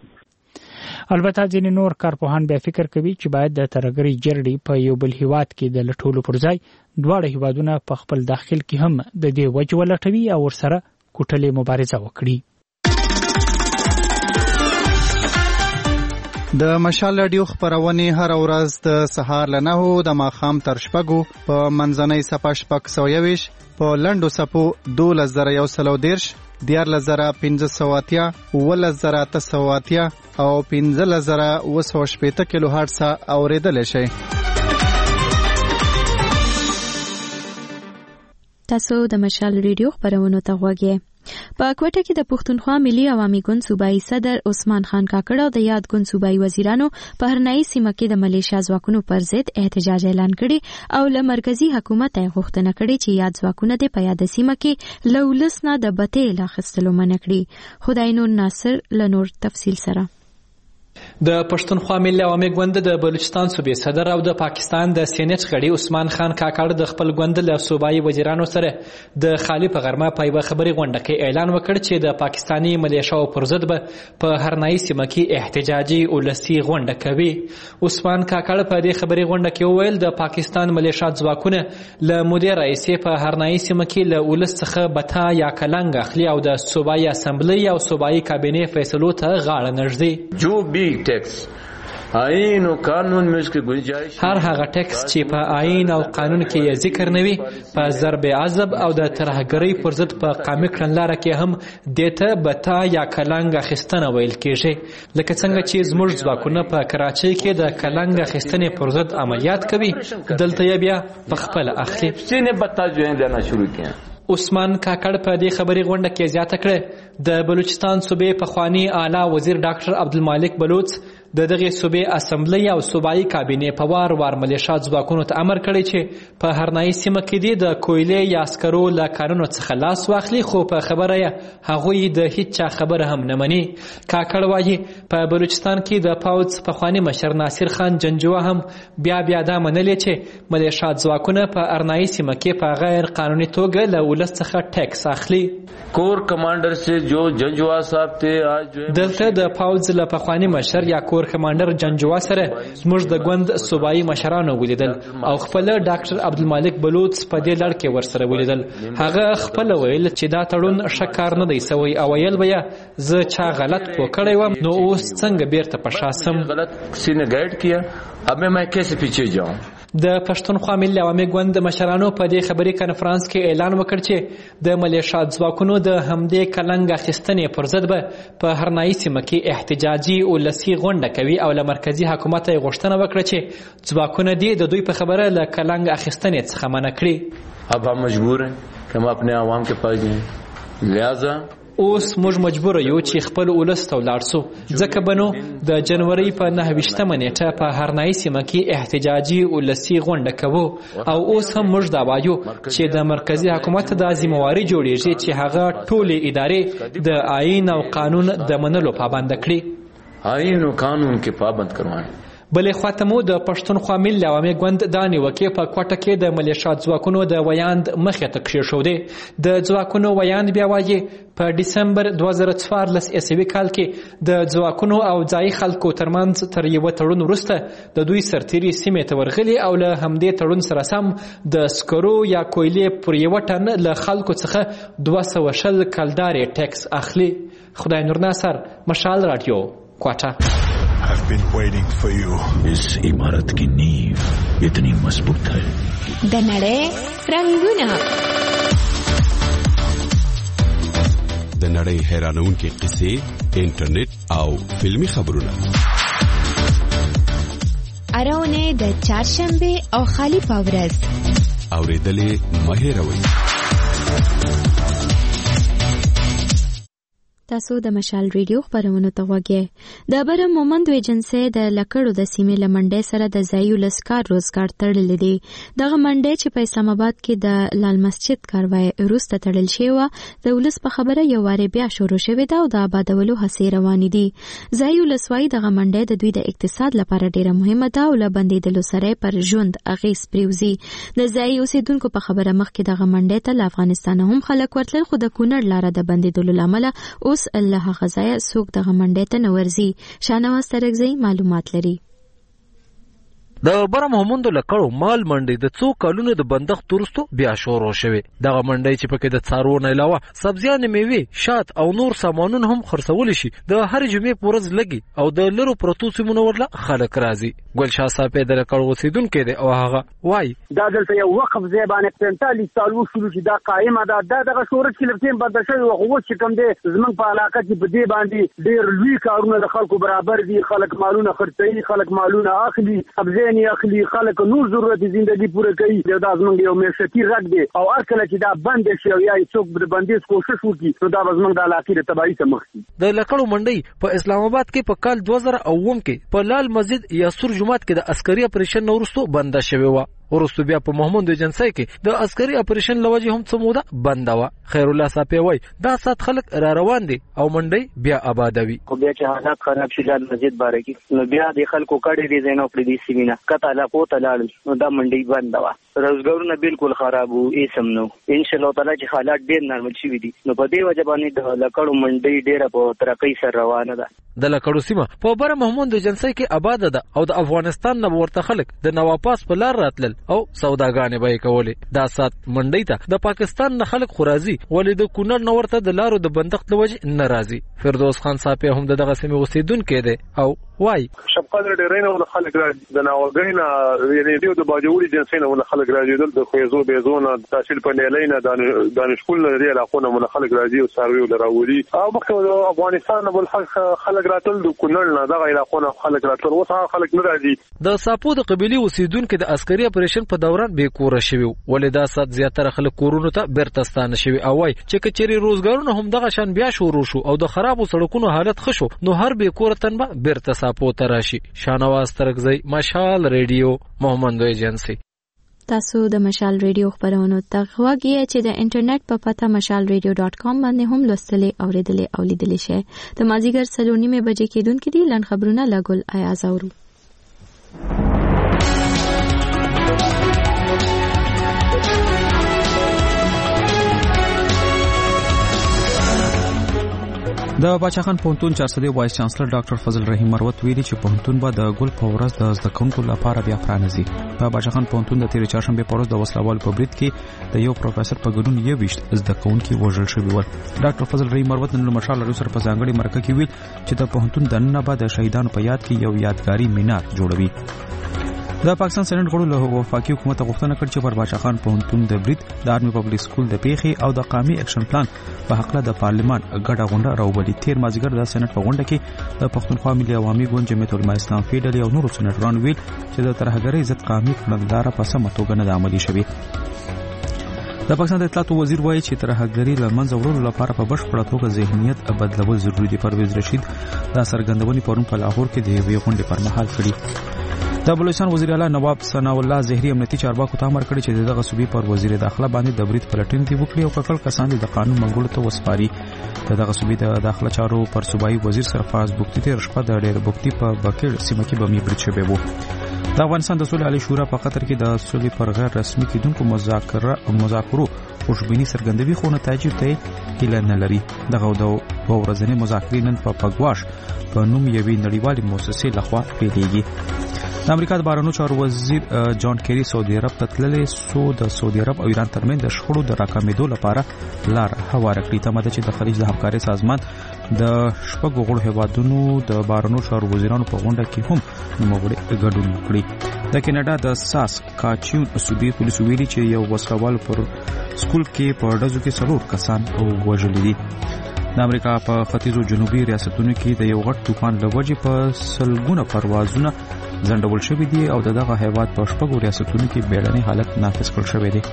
البته ځینې نور کارپوهان بیا فکر کوي چې باید د ترهګرۍ جرړې په یو بل هیواد کې د لټولو پر ځای دواړه هیوادونه په خپل داخل کې هم د دې وجه ولټوي او ورسره کوټلې مبارزه وکړي. د مشال رادیو خبرونه هر ورځ د سهار له نهو د ماښام تر شپږو په منځنۍ صفه شپږ سوه یویشت په لنډو صفو دولس زره یو سل او دېرش دیارلس زره پنځه سوه اتیا اوولس زره اته سوه اتیا او پنځلس زره اوه سوه شپېته کیلو هرټز اورېدلی شئ. تاسو د مشال ریډیو خبرونو ته غوږ یې. په کوټه کې د پښتونخوا ملي عوامي ګوند صوبایي صدر عثمان خان کاکړ او د یاد ګوند صوبایي وزیرانو په هرنایي سیمه کې د ملیشیا ځواکونو پر ضد احتجاج اعلان کړي او له مرکزی حکومت یې غوښتنه کړې چې یاد ځواکونه د په یاد سیمه کې له ولس نه د بتې لاخستلو منع کړي. خدای نور ناصر له نور تفصیل سره. د پښتونخوا ملي عوامي ګوند د بلوچستان صوبې صدر او د پاکستان د سېنات غړي عثمان خان کاکړ د خپل ګوند له صوبایي وزیرانو سره د خالي په غرمه په یوه خبري غونډه کې اعلان وکړ چې د پاکستاني ملیشاو پر ضد به په هرنایي سیمه کې احتجاجي ولسي غونډه کوي. عثمان کاکړ په دې خبري غونډه کې وویل د پاکستان ملیشا ځواکونه له مودې راهیسې په هرنایي سیمه کې له ولس څخه بتا یا کلنګ اخلي او د صوبایي اسمبلی او صوبایي کابینې فیصلو ته غاړه نږدي. جو بی ټیکس آئین او قانون میں اس کی گنجائش هر هغه ټیکس چې په آئین او قانون کې یې ذکر نه وي په ضرب عذب او د ترهګرۍ پر ضد په قامي کړنلاره کې هم دیته بتا یا کلنګ اخیستنه ویل کېږي. لکه څنګه چې زموږ ځواکونه په کراچۍ کې د کلنګ اخیستنې پر ضد عملیات کوي دلته یې بیا په خپل اخلي. سینې بتا جو ہیں دینا شروع کیا. عثمان کاکړ په دې خبري غونډه کې زیاته کړه د بلوچستان صوبې پخوانی اعلی وزیر ډاکټر عبدالمالک بلوچ د دغه صوبې اسمبلی او صوبایي کابینې په وار وار ملیشا ځواکونو ته امر کړی چې په هرنایي سیمه کې د کویلې یا عسکرو له کارونو څخه لاس واخلي خو په خبره یې هغوی د هیڅ چا خبره هم نه مني. کاکړ وایي په بلوچستان کې د پاوځ پخوانی مشر ناصر خان جنجوه هم بیا بیا دا منلې چې ملیشا ځواکونه په هرنایي سیمه کې په غیر قانوني توګه له ولس څخه ټیکس اخلي. کور کمانډر سے جو جنجوه صاحب ته آج دلته د پاوځ له پخوانی مشر یا کور کمانډر جنجوه سره زموږ د ګوند صوبایي مشرانو ولیدل او خپل ډاکټر عبدالمالک بلوچ په دې لړ کې ورسره ولیدل. هغه خپل ویل چې دا تړون ښه کار نه دی سوی او ویل به زه چا غلط پوه کړی وم نو اوس څنګه بیرته په شا سم. غلط کسی نے گائیډ کیا اب میں کیسے پیچھے جاؤں. د پښتونخوا ملي عوامي ګوند مشرانو په دې خبري کنفرانس کې اعلان وکړ چې د ملیشا ځواکونو د همدې کلنګ اخیستنې پر ضد به په هرنایي سیمه کې احتجاجي ولسي غونډه کوي او له مرکزي حکومت یې غوښتنه وکړه چې ځواکونه دې د دوی په خبره له کلنګ اخیستنې څخه منع کړي. اب هم مجبور ہیں کہ ہم اپنے عوام کے پاس جائیں لہذا اوس موږ مجبور یو چې خپل ولس ته ولاړ سو ځکه بنو د جنوري په نهه ویشتمه نیټه په هرنایي سیمه کې احتجاجي ولسي غونډه کوو او اوس هم موږ دا وایو چې د مرکزي حکومت د ذمہواري جوړیږي چې هغه ټولې ادارې د آئین او قانون د منلو پابند کړي. آئین او قانون کې پابند کروان. بلې خواته مو د پښتونخوا ملي عوامي ګوند دا نیوکې په کوټه کې د ملیشا ځواکونو د ویاند مخې ته کېښودې. د ځواکونو ویاند بیا وایي په ډسمبر دوه زره څوارلس عیسوي کال کې د ځواکونو او ځایي خلکو ترمنځ تر یوه تړون وروسته د دوی سرتیري سیمې ته ورغلي او له همدې تړون سره سم د سکرو یا کویلې پر یوه ټن له خلکو څخه دوه سوه شل کلدارې ټیکس اخلي. خدای نور ناصر، مشال رادیو، کوټه. I've been waiting for you. इस इमारत की नींव इतनी मजबूत है. د نړۍ رنگونه د نړۍ حیرانونکې قصې، انټرنیټ او فلمی خبرونه. اراونه د چهارشنبه او خالی پاورز اوریدلې مه هېروئ. تاسو د مشال ریډیو خبرونو ته غوږی. د برم مومند ایجنسی د لکړو د سیمې لمنډۍ سره د ځایي ولسکار روزګار تړلی دی. دغه منډۍ چې په اسلام آباد کې د لال مسجد کاروای وروسته تړل شوې وه د ولس په خبره یو وارې بیا شروع شوې ده او د آبادولو هڅې روانې دي. ځایي ولسوالۍ دغه منډۍ د دوی د اقتصاد لپاره ډیره مهمه ده او له بندېدلو سره پر ژوند اغېز پرېوځي. د ځایي اوسېدونکو په خبره مخکې دغه منډۍ ته له افغانستانه هم خلک ورتلل خو د کونړ لاره د بندېدلو له امله اوس الله غزای سوق دغه منډۍ ته نه ورځي. شاهنواز ترکزی معلومات لري. د برم هموندو لکړو مال منډۍ د څو کلونو د بندښت وروسته بیا شروع شوې. دغه منډۍ چې پکې د څاروو نه علاوه سبزیانې، میوې، شات او نور سامانونه هم خرڅولی شي د هرې جمعې په ورځ لګي او د لرو پرتو سیمونو ورله خلک راځي. ګلشاه صاحب د لکړو اوسېدونکی دی او هغه وایي دا دلته یو وقف ځای باندې پنځلس کال وشول چې دا قایمه ده. دا دغه شورش کې لږ ټیم بدل شوی و خو اوس چې کوم دی زموږ په علاقه کې په دې باندې ډېر لوی کارونه د خلکو برابر دي. خلک مالونه خرڅوي، خلک مالونه اخلي، سبزۍ نه اخلي، خلک نور ضرورت زندگی پوره کوي. دا زموږ یو معیشتي رګ دی او هر کله چې دا بند شي او یا څوک د بندیز کوشش وکړي نو دا زموږ د علاقې د تباهۍ ته مخ شي. د لکړو منډۍ په اسلام آباد کې په کال دوه زره اووم کې په لال مسجد یا سور جومات کې د عسکري اپریشن وروسته بنده شوې وه. ورستو بیا په محمود ایجنسی کې د عسکري اپریشن لوجه هم څه موده بنده و. خیر الله صافي وای دا سات خلک را روان دي او منډي بیا آبادوي. خو بیا چې حالات خراب شي د مسجد باره کې نو بیا د خلکو کډې دي زینو پر دې سیمینه کته لا کوته لاړ نو دا منډي بنده و. روزګارونه بالکل خراب وو ایسم نو ان شاء الله تعالی چې حالات ډیر نارمل شي دي نو په دې وجه باندې د لکړو منډي ډیره په ترقۍ سره روانه ده. د لکړو سیمه په بره محمود ایجنسی کې آباد ده او د افغانستان نه ورته خلک د نواپاس په لار راتلل او سوداګانې به کولې. دا سات منډي ته د پاکستان نه خلک خورازي ولې د کونړ نه ورته د لارو د بندښت لوجه ناراضي. فردوس خان صاحب هم دغه سیمه اوسیدونکو دی او وای شپقدر ډیرینه ول خلک راځي د ناوګینا یعنی دیو د باجوړي جنسینه ول خلک راځي د خویزو بيزونه تحصیل په نیلینا د دانشکول لري علاقونه ول خلک راځي او سروي ول راولي او مخکې افغانستان ول خلک راتل د کونړ نه دغه علاقونه خلک راتل اوس خلک نه راځي. د ساپو د قبيلي اوسیدونکو د عسکري اپریشن په دوران به کور شوی ولې دا سات زیاتره خلک کورونو ته برتستانه شوی او وای چې کچري روزګارونه هم دغه شان بیا شروع شو او د خرابو سړکونو حالت خشو نو هر به کور تنبه برتسا پوتراشي. شانواز ترکزی مشال ریډیو محمد ایجنسی. تاسو د مشال ریډیو خبرونو ته غواړئ چې د انټرنیټ په پته مشال ریډیو ډاټ کام باندې هم لوستلې اوریدلې او لیدلې شئ. د مازیګر سلونی مې بجې کېدونکې دي لن خبرونه لګول آیاز اورو. د باچاخان پوهنتون چارسدي وایس چانسلر ډاکټر فضل رحیم مروت ویلي چې پوهنتون به د ګل په ورځ د زده کوونکو لپاره بیا پرانیزي. په باچاخان پوهنتون د تیرې چهارشنبه په ورځ د وسلوال په برید کې د یو پروفیسور په ګډون یو ویشت زده کوونکي وژل شوي ول. ډاکټر فضل رحیم مروت نن مشال لري سره په ځانګړي مرکه کې ویل چې د پوهنتون د نن بعد د شهیدانو په یاد کې یو یادګاري مینار جوړوي. د پاکستان سېنات غړو له وفاقي حکومت غوښتنه کړې چې پر باچاخان پوهنتون د برید د آرمي پبلک سکول د پیښې او د قومي اکشن پلان په حق له د پارلمان ګډه غونډه راوبلي. تیر مازیګر د سېنات په غونډه کې د پښتونخوا ملي عوامي ګوند جمعیت العلماء اسلام فیډل او نورو سېناترانو ویل چې د ترهګرۍ ضد قومي کړنلاره په سمه توګه نه عملي شوي. د پاکستان د اطلاعاتو وزیر وایي چې ترهګرۍ له منځه وړلو لپاره په بشپړه توګه ذهنیت بدلول ضروري دي. پرویز رشید دا څرګندونې پرون په لاهور کې د یوې غونډې پر مهال کړې. د بلوچستان وزیر اعلی نواب ثناء الله زهري امنیتي چارواکو ته امر کړی چې دغه صوبې پر وزیر داخله باندې د برید پلټن دی وکړي او ککړ کسان د قانون منګولو ته وسپاري. دغه صوبې د داخله چارو پر صوبایي وزیر سرفراز بوکتی تیر شپه د ډېر بوکتی په بکیر سیمه کې بمي برید شوی وو. د افغانستان د صلح علی شورا په قطر کې د صلح پر غیر رسمي کېدونکو مذاکره مذاکرو خوشبینی څرګندوي خو نتایج ته هیله نه لري. دغه د ورځنی مذاکرې نن په پګواش په نوم یوې نړیوالې مؤسسې لخوا پیلېږي. د امریکا د بهرنیو چارو وزیر جان کیری سعودي عرب ته تللی سو د سعودي عرب او ایران ترمنځ د شخړو د راکمېدو لپاره لار هواره کړې. تمه ده چې د خلیج د همکارۍ سازمان د شپږو غړو هیوادونو د بهرنیو چارو وزیرانو په غونډه کې هم نوموړي ګډون وکړي. د کینیډا د ساس کاچیون صوبې پولیسو ویلي چې یو وسلوال پر سکول کې په ډزو کې څلور کسان وژلي دي. د امریکا په ختیځو جنوبي ریاستونو کې د یو غټ طوفان له وجې په سلګونه پروازونه ځنډول شوي دي او دغه هیواد په شپږو ریاستونو کې بیړنی حالت نافذ کړل شوی دی.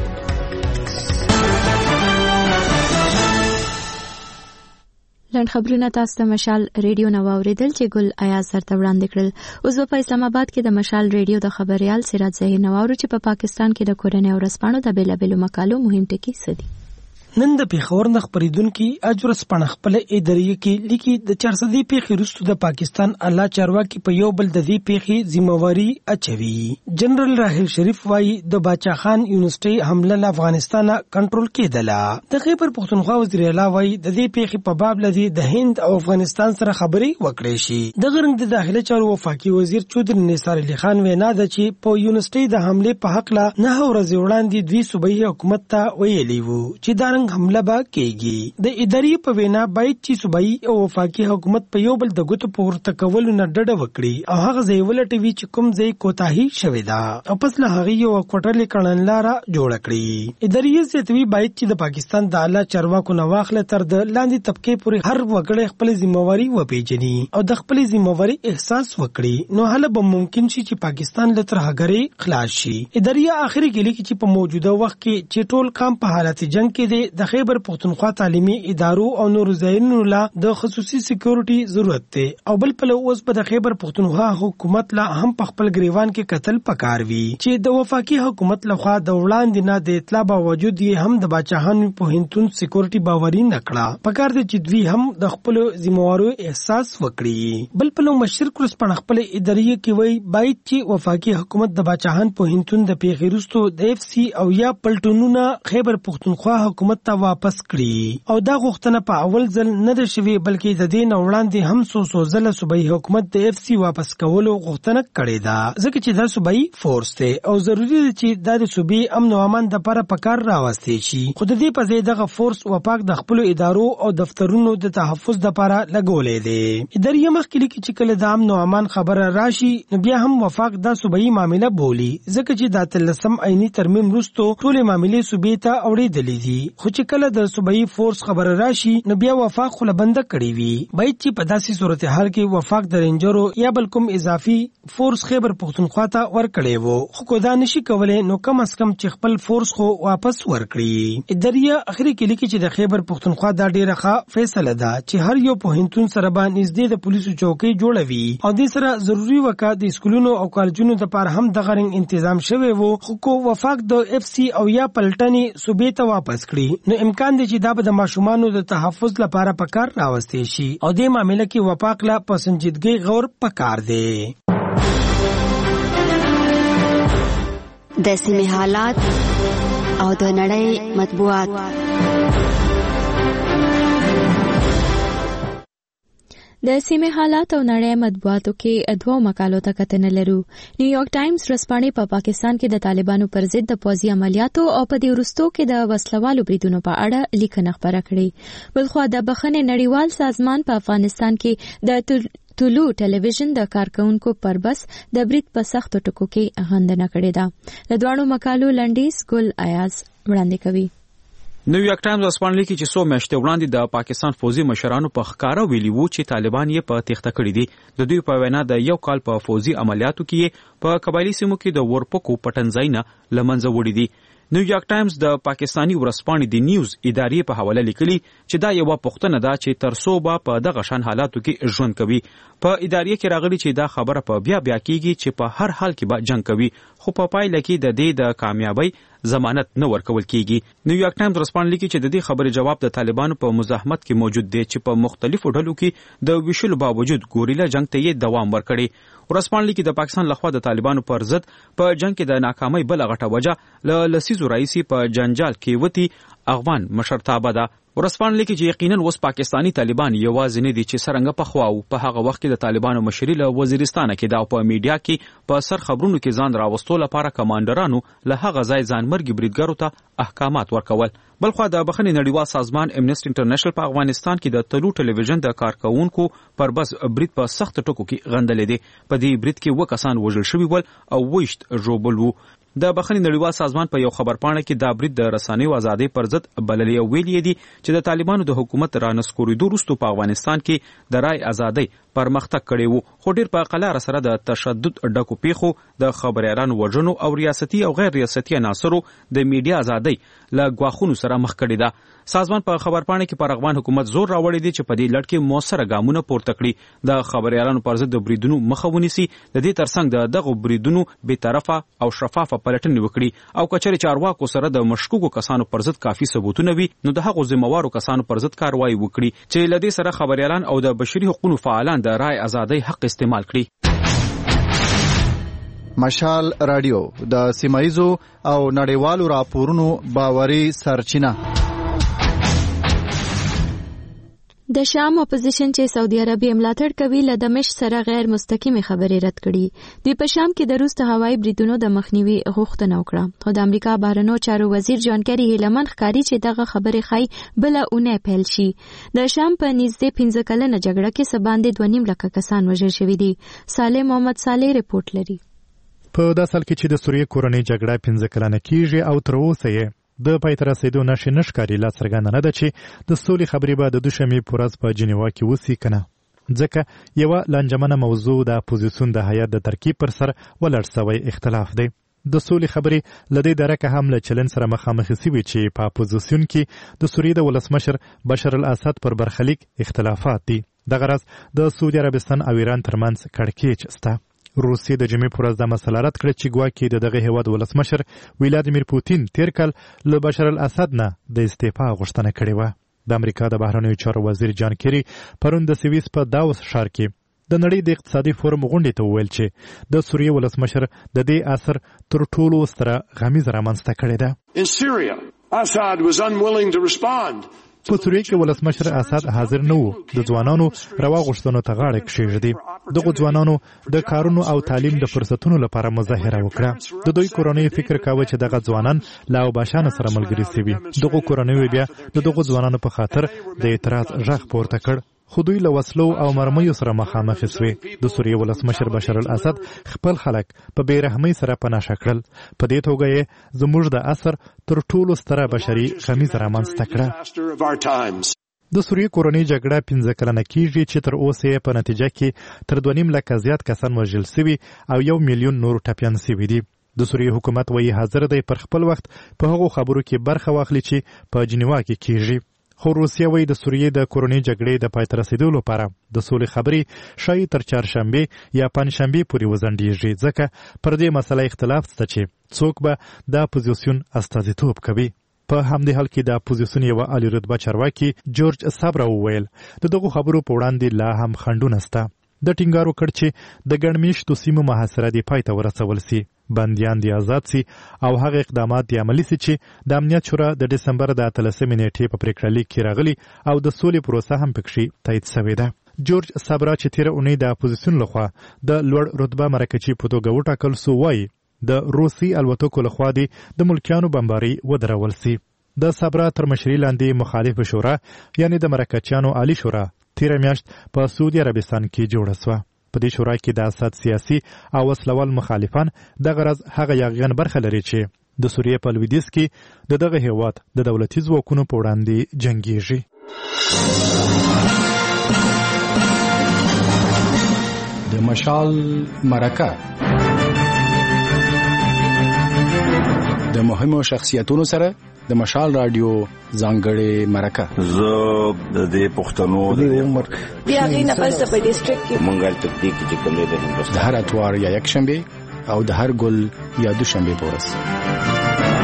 لنډ خبرونه تاسو ته مشال ریډیو نو اوریدل چې ګل آیاز سره وړاندې کړل. اوس په اسلام آباد کې د مشال ریډیو د خبريال سراج زهیر نواورو چې په پاکستان کې د کورنۍ ورسپانو د بیلابېلو مقالو مهم ټکي سدي. نن د پیښور نه خبرېدونکو اجر سپانه خپل ادارې کې لیکي د چارسدي پیښې وروسته د پاکستان اعلی چارواکي په یو بل د دې پیښې ذمہواری اچوي. جنرال راحل شریف وايي د باچا خان یونیورسيټي حمله له افغانستان کنټرول کېدله. د خیبر پښتونخوا وزیر اعلی وايي د دې پیښې په باب لدی د هند او افغانستان سره خبرې وکړې شي. د غرنګ د داخله چارو وفاقي وزیر چودري نثار علي خان وینا ده چې په یونیورسيټي د حمله په حق لا نه ورځ وړاندې دوی صوبایي حکومت ته ویلي وو چې دا حمله به کېږي. د ادارې په وینا باید چې صوبایي او وفاقي حکومت په یو بل د ګوتو پورته کولو نه ډډه وکړي او هغه ځای ولټوي چې کوم ځای کوتاهي شوې ده او پس له هغې یو کوټلې کړنلاره جوړه کړي. ادارې زیاتوي باید چې د پاکستان د اعلی چارواکو نه واخله تر د لاندې طبقې پورې هر وګړی خپل ذمہواری وپیژني او د خپل ذمہواری احساس وکړي نو هله به ممکن شي چې پاکستان له ترهګرۍ خلاص شي. ادارې اخري کې لیکي چې په موجوده وخت کې چې ټول کام په حالت جنگ کې دی چې د خیبر پختونخوا تعلیمي ادارو او نورو ځایونو لا د خصوصي سکیورټي ضرورت دی او بل په اوس په د خیبر پختونخوا حکومت لا هم په خپل گریوان کې قتل پکار وی چې د وفاقي حکومت لخوا د وړاندې نه د اطلاع باوجود یې هم د باچاهانو په هنتون سکیورټي باوري نکړه پکار دی چې دوی هم د خپل ذمہوارو احساس وکړي بل په مشر کورسپن خپل ادارې کې وی باید چې وفاقي حکومت د باچاهان په هنتون د پیغیرستو د اف سی او یا پلټونونه خیبر پختونخوا حکومت ته واپس کړي او دا غوښتنه په اول ځل نه ده شوې بلکې د دې نه وړاندې هم څو څو ځله صوبایي حکومت د اف سی واپس کولو غوښتنه کړې ده ځکه چې دا صوبایي فورس دی او ضروری دی چې دا د صوبې امن او امان لپاره پکار راوستي شي خو د دې په ځای دغه فورس وفاق د خپل ادارو او دفترونو د تحفظ لپاره لګولې دی ادارې مخکې لیکي چې کله د امن او امان خبره راشي نو بیا هم وفاق دا صوبایي معامله بولي ځکه چې د تلسم عیني ترمیم وروسته ټولې معاملې صوبې ته اورېدلې دي خو چې کله د صوبایي فورس خبره راشي نو بیا وفاق خو بنده کړی وي باید چې په داسې صورتحال کې وفاق د رینجرو یا بل کوم اضافي فورس خیبر پختونخوا ته ورکړی وو خو کو دا نشي کولای نو کم از کم چې خپل فورس خو واپس ورکړي ادارې اخري کې لیکي چې د خیبر پختونخوا دا ډیره ښه فیصله ده چې هر یو پوهنتون سره باندې نږدې د پولیسو چوکۍ جوړوي او د سره ضروری وکړه د سکولونو او کالجونو لپاره هم د غرنګ تنظیم شوی وو خو کو وفاق د اف سی او یا پلټنې صوبې ته واپس کړي نو امکان دی چې دا به د ماشومانو د تحفظ لپاره پکار راوستي شي او د معاملې کې وفاق لا پسندیدګي غور پکار دی د سیمې حالات او د نړۍ مطبوعات د سیمې حالات او نړۍ مطبوعاتو کې دوه مقالو ته کتنه لرو نیویارک ټایمز ورځپاڼې په پاکستان کې د طالبانو پر ضد د پوځي عملیاتو او په دې وروستو کې د وسلوالو بریدونو په اړه لیکنه خپره کړې بلخوا د بخښنې نړیوال سازمان په افغانستان کې د طلوع ټلویزیون د کارکونکو پر بس د برید په سختو ټکو کې غندنه کړې ده د دواړو مقالو لنډیز ګل ایاز وړاندې کوي نیویارک ټایمز ورځپاڼه لیکي چې څو میاشتې وړاندې د پاکستان پوځي مشرانو په ښکاره ویلي وو چې طالبان یې په تېښته کړي دي د دوی په وینا د یو کال په پوځي عملیاتو کې په قبایلي سیمو کې د ورپکو پټنځایونه له منځه وړي دي نیویارک ټایمز د پاکستانی ورځپاڼې د نیوز ادارې په حواله لیکلي چې دا یو پوښتنه ده چې تر څو به په دغه شان حالاتو کې ژوند کوي په ادارې کې راغلي چې دا خبره په بیا بیا کیږي چې په هر حال کې به جنگ کوي خو په پایله کې د دې د کامیابی ضمانت نه ورکول کیږي نیویارک ټایمز ورځپاڼه لیکي چې د دې خبرې جواب د طالبانو په مزاحمت کې موجود دی چې په مختلفو ډلو کې د ویشلو باوجود ګوریلا جنگ ته یې دوام ورکړي ورځپاڼه لیکي د پاکستان لخوا د طالبانو پر ضد په جنگ کې د ناکامۍ بل غټه وجه له لسیزو رئیسي په جنجال کې وتی افغان مشرتابه ده ورځپاڼه لیکي چې یقینا اوس پاکستانی طالبان یوازې نه دي چې څرنګه پخوا او په هغه وخت کې د طالبانو مشري له وزیرستان کې دا په میډیا کې په سر خبرونو کې ځان راوستو لپاره کمانډرانو له هغه ځای ځانمرګي بریدګرو ته احکامات ورکول بلخوا د بخښنې نړیوال سازمان امنیسټي انټرنیشنل په افغانستان کې د طلوع ټلویزیون د کارکونکو پر بس برید په سخت ټکو کې غندلې دي په دې برید کې اووه کسان وژل شوي ول او ویشت ژوبل وو د بخښنې نړیوال سازمان په یو خبرپاڼه کې دا برید د رسنیو ازادۍ پر ضد بللی او ویلي دي چې د طالبانو د حکومت رانسکورېدو وروسته په افغانستان کې د رای ازادۍ پرمختګ کړی وو خو ډیر په قلاره سره د تشدد ډکو پیښو د خبريالانو وژنو او ریاستي او غیر ریاستي عناصرو د میډیا ازادۍ له ګواښونو سره مخ کړی ده سازمان په خبرپاڼه کې پر افغان حکومت زور راوړی دی چې په دې لړ کې موثره ګامونه پورته کړي د خبريالانو پر ضد د بریدونو مخه ونیسي د دې ترڅنګ د دغه بریدونو بې طرفه او شفافه پلټنې وکړي او کچره چارواکو سره د مشکوکو کسانو پر ضد کافي ثبوتونه وي نو د هغو ذمہوارو کسانو پر ضد کاروایی وکړي چې لدې سره خبريالان او د بشري حقوقو فعالان د رای ازادۍ حق استعمال کړي مشال رادیو د سیمایزو او نړیوالو راپورونو باوري سرچینه د شام اپوزیشن چې سعودي عربیه ملاتړ کوي له دمشق سره غیر مستقیمه خبرې رد کړي د په شام کې د روس ته هوایي بریدونو د مخنیوي غوښتنه وکړه خو د امریکا بهرنیو چارو وزیر جان کری هیلمن ښکاري چې دغه خبرې خای بل اونې پیل شي د شام په نږدې پنځه کلنه جګړه کې سباندې دوه نیم لکه کسان وژل شوي دي صالح محمد صالح رپورټ لري په داسې حال کې چې د سوریې کورنۍ جګړه پنځه کلنه کیږي او تر اوسه یې د پای ته رسیدو نښې نه ښکاري لا څرګنده نه ده چې د سولې خبرې به د دوشنبې په ورځ په جنیوا کې وسي که نه ځکه یوه لانجمنه موضوع د اپوزیسیون د هیات د ترکیب پر سر ولاړ سوی اختلاف دی د سولې خبرې لدې درکه هم له چلن سره مخامخ شوي چې په اپوزیسیون کې د سوریې د ولسمشر بشر الاسد پر برخلیک اختلافات دي. دغه راز د سعودي عربستان او ایران ترمنځ کړکېچ شته. روسیې د جمعې پر ورځ دا مسله رد کړه چې ګواکې د دغه هیواد ولسمشر ولادیمیر پوتین تیر کال له بشر الاسد نه د استعفا غوښتنه کړې وه. د امریکا د بهرنیو چارو وزیر جان کیری پرون د سویس په داوس ښار کې د نړۍ د اقتصادي فورم غونډې ته وویل چې د سوریې ولسمشر د دې اثر تر ټولو ستره غمیزه رامنځته کړې ده. په سوریې کې ولسمشر اسد حاضر نه و. د ځوانانو روا غوښتنو ته غاړه کښېږدي. دغو ځوانانو د کارونو او تعلیم د فرصتونو لپاره مظاهره وکړه. د دوی کورنۍ فکر کاوه چې دغه ځوانان له اوباشانو سره ملګري سوي. دغو کورنیو بیا د دغو ځوانانو په خاطر د اعتراض غږ پورته کړ. خو دوی له وسلو او مرمیو سره مخامخ شوي. د سوریې ولسمشر بشر الاسد خپل خلک په بې رحمۍ سره پناه کړل. په دې توګه یې زموږ د عصر تر ټولو ستره بشري غمیزه رامنځته کړه. د سوریې کورنۍ جګړه پنځه کلنه کیږي چې تر اوسه یې په نتیجه کې تر دوه نیم لکه زیات کسان وژل سوي او یو میلیون نور ټپیان سوي دي. د سوریې حکومت وایي حاضر دی پر خپل وخت په هغو خبرو کې برخه واخلي چې په جنیوا کې کیږي. خو روسیه وایي د سوریې د کورنۍ جګړې د پای ته رسیدو لپاره د سولې خبرې شاید تر چهارشنبې یا پنجشنبې پورې وځنډېږي، ځکه پر دې مسله اختلاف شته چې څوک به د اپوزیسیون استازیتوب کوي. په همدې حال کې د اپوزیسیون یوه عالي رتبه چارواکي جورج صبره وویل د دغو خبرو په وړاندې لا هم خنډونه شته. د ټینګار وکړ چې د ګڼ میشتو سیمو محاصره دې پای ته ورسول سي، بندیان دې آزاد سي او هغه اقدامات دې عملي سي چې د امنیت شورا د ډسمبر د اتلسمې نیټې په پریکړه لیک کې راغلي او د سولې پروسه هم پکښې تایید شوې ده. جورج صبره چې تیره اونۍ د اپوزیسیون لخوا د لوړ رتبه مرکچي په توګه وټاکل سو وایي د روسي الوتکو لخوا دې د ملکیانو بمباري ودرول سي. د صبره تر مشرۍ لاندې مخالف شورا یعنی د مرکچیانو عالی شورا تیره میاشت په سعودي عربستان کې جوړه سوه. په دې شورا کې د اسد سیاسي او وسلوال مخالفان د غرض هغه یاغیان برخه لري چې د سوریې په لویدیځ کې د دغه هیواد د دولتي ځواکونو په وړاندې جنګیږي. د مشال مرکه د مهمو شخصیتونو سره د مشال رادیو ځانګړې مرکه. زه د دې پښتنو د عمر بیا غي نه پس په ډیسټریکټ کې منګل تکتیک چې کوم دی د هندوستان د هر اتوار یا یک شنبه او د هر ګل یا دوشنبه په ورځ.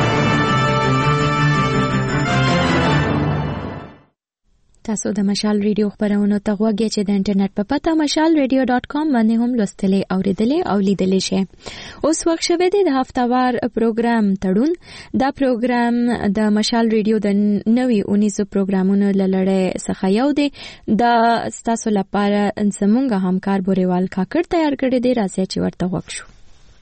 تاسو د مشال ریډیو خبرونو ته غوږی چې د انټرنیټ په پته مشال ریډیو ډاټ کام باندې هم لوستلې اوریدلې او لیدلې شئ. اوس وخت شوه د هفتهوار پروګرام تړون. دا پروګرام د مشال ریډیو د نوي اونیسو پروګرامونو لړۍ څخه یو دی. دا ستاسو لپاره زموږ همکار بوریوال کاکړ تیار کړی دی. راځي چې ورته غوږ شو.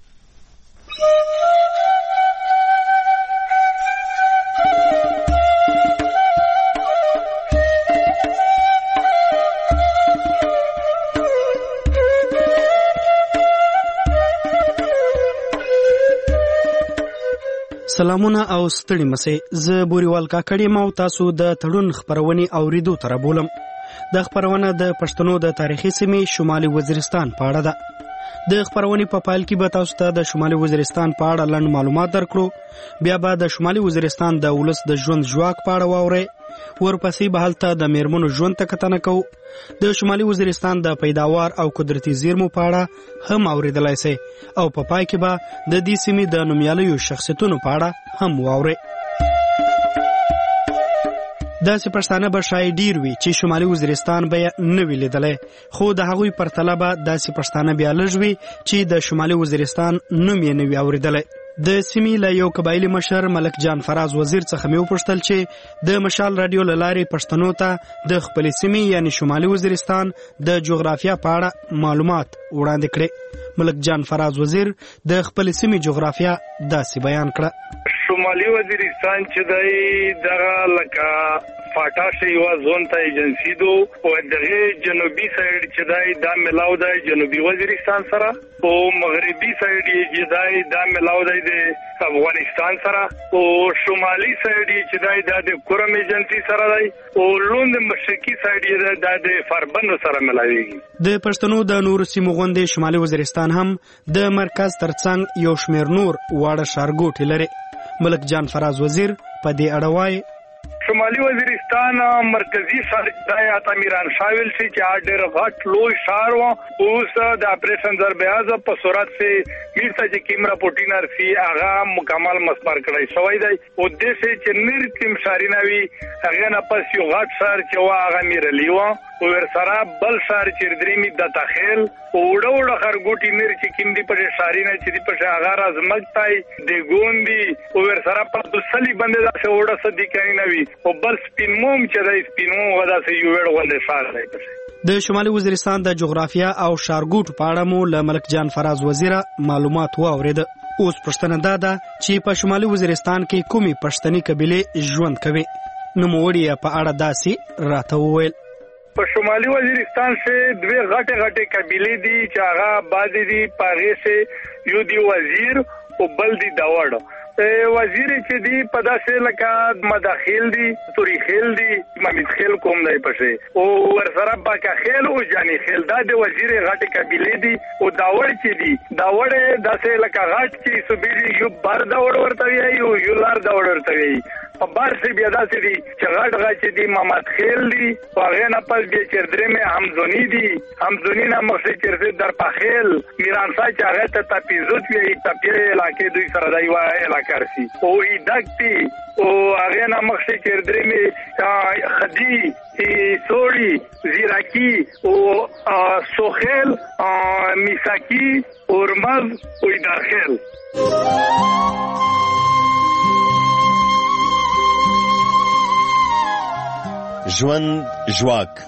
سلامونه او ستړي مسئ. زه بوریوال کاکړ یم او تاسو د تړون خبرونې اوریدو ته رابولم. د خبرونه د پښتنو د تاریخي سیمې شمالي وزیرستان په اړه ده. د خبرونې په پایل کې به تاسو ته د شمالي وزیرستان په اړه لنډ معلومات درکړو. بیا به د شمالي وزیرستان د ولس د ژوند ژواک په اړه واورئ. ورپسې به هلته د میرمنو ژوند ته کتنه کوو. د شمالي وزیرستان د پیداوار او قدرتي زیرمو په اړه هم اوریدلای شئ او په پای کې به د دې سیمې د نومیالیو شخصیتونو په اړه هم واورئ. داسې پښتانه به شاید ډیر وي چې شمالي وزیرستان به یې نه وي لیدلی، خو د هغوی پرتله به داسې پښتانه بیا لږ وي چې د شمالي وزیرستان نوم یې نه وي اوریدلی. د سیمې له یو قبایلي مشر ملک جان فراز وزیر څخه مې وپوښتل چې د مشال رادیو له لارې پښتنو ته د خپلې سیمې یعنی شمالي وزیرستان د جغرافیا په اړه معلومات وړاندې کړي. ملک جان فراز وزیر د خپلې سیمې جغرافیا داسې بیان کړه. شمالي وزیرستان چې دی دغه لکه فاټا یو زون ته ایجنسی دو او دغه جنوبي سایډ چې دای دا ملاو دی جنوبي وزیرستان سره او مغربي سایډ چې دای دا ملاو دی د افغانستان سره او شمالي سایډ چې دای د کورم ایجنسی سره دی او لوند مشرقي سایډ د د فربند سره ملاويږي. د پښتنو د نور سیمو غونډې شمالي وزیرستان هم د مرکز ترڅنګ یو شمیر نور واړه ښارګوټي لري. ملک جان فراز وزیر په دې اړه وایي شمالي وزیرستان مرکزی ښار د امیران شاویل چې چې ډېر غټ لوی ښار و اوس د اپریشن ضربه‌از په صورت سے میرته چې کیمرا پورټینر سی هغه مکمل مسمار کړی شوی دی او د سه چې نیر تیم شاریناوی هغه نه پس یو غټ ښار چې وا هغه میرلی و او ور سره بل ښار چې درېمی د تخیل او وړو وړو خرګوټی نیر چې کیم دی په شارینه چې دی په هغه رازمکتای د ګوندی او ور سره په دسلی باندې دا څه وړه صدی کوي نوی او بل سپینموم چې د سپینموم ودا سه یو وړ غونډه ښار دی. د شمالي وزیرستان د جغرافیا او ښارګوټ په اړه مو له ملک جان فراز وزیر معلومات واورید. اوس پښتنه دا ده چې په شمالي وزیرستان کې کومي پښتني قبيله ژوند کوي. نو موړي په اړه داسي راته وویل. په شمالي وزیرستان سے دوه غټه غټه قبيله دي چې هغه بعض دي پاره سے یو دی وزیر او بل دی داوړ. وزیر چې دی په داسې لکه مداخل دی توري خیل دی مامید خیل کوم دی پښه او ورسره باکا خیل او جانی خیل دا د وزیر غټ قبيله دی او داوړ چې دی داوړ داسې لکه غټ چې سبيلي یو بار داوړ ورته وی یو یو لار داوړ ورته وی په بار سي بیا داسې دی چې غټ غټ چې دی محمد خیل دی هغه نه پس به چردرې مې همزونی دی همزونی نه مخې چرته در پخیل میران سا چې هغه ته تپیزوت وی تپیره علاقې دوی سره دی وای کرسی او ای دکتی او هغه نه مخې چردرې مې خدی سوړی زیراکی او سوخیل میساکی اورمز او داخل. ژوند ژواک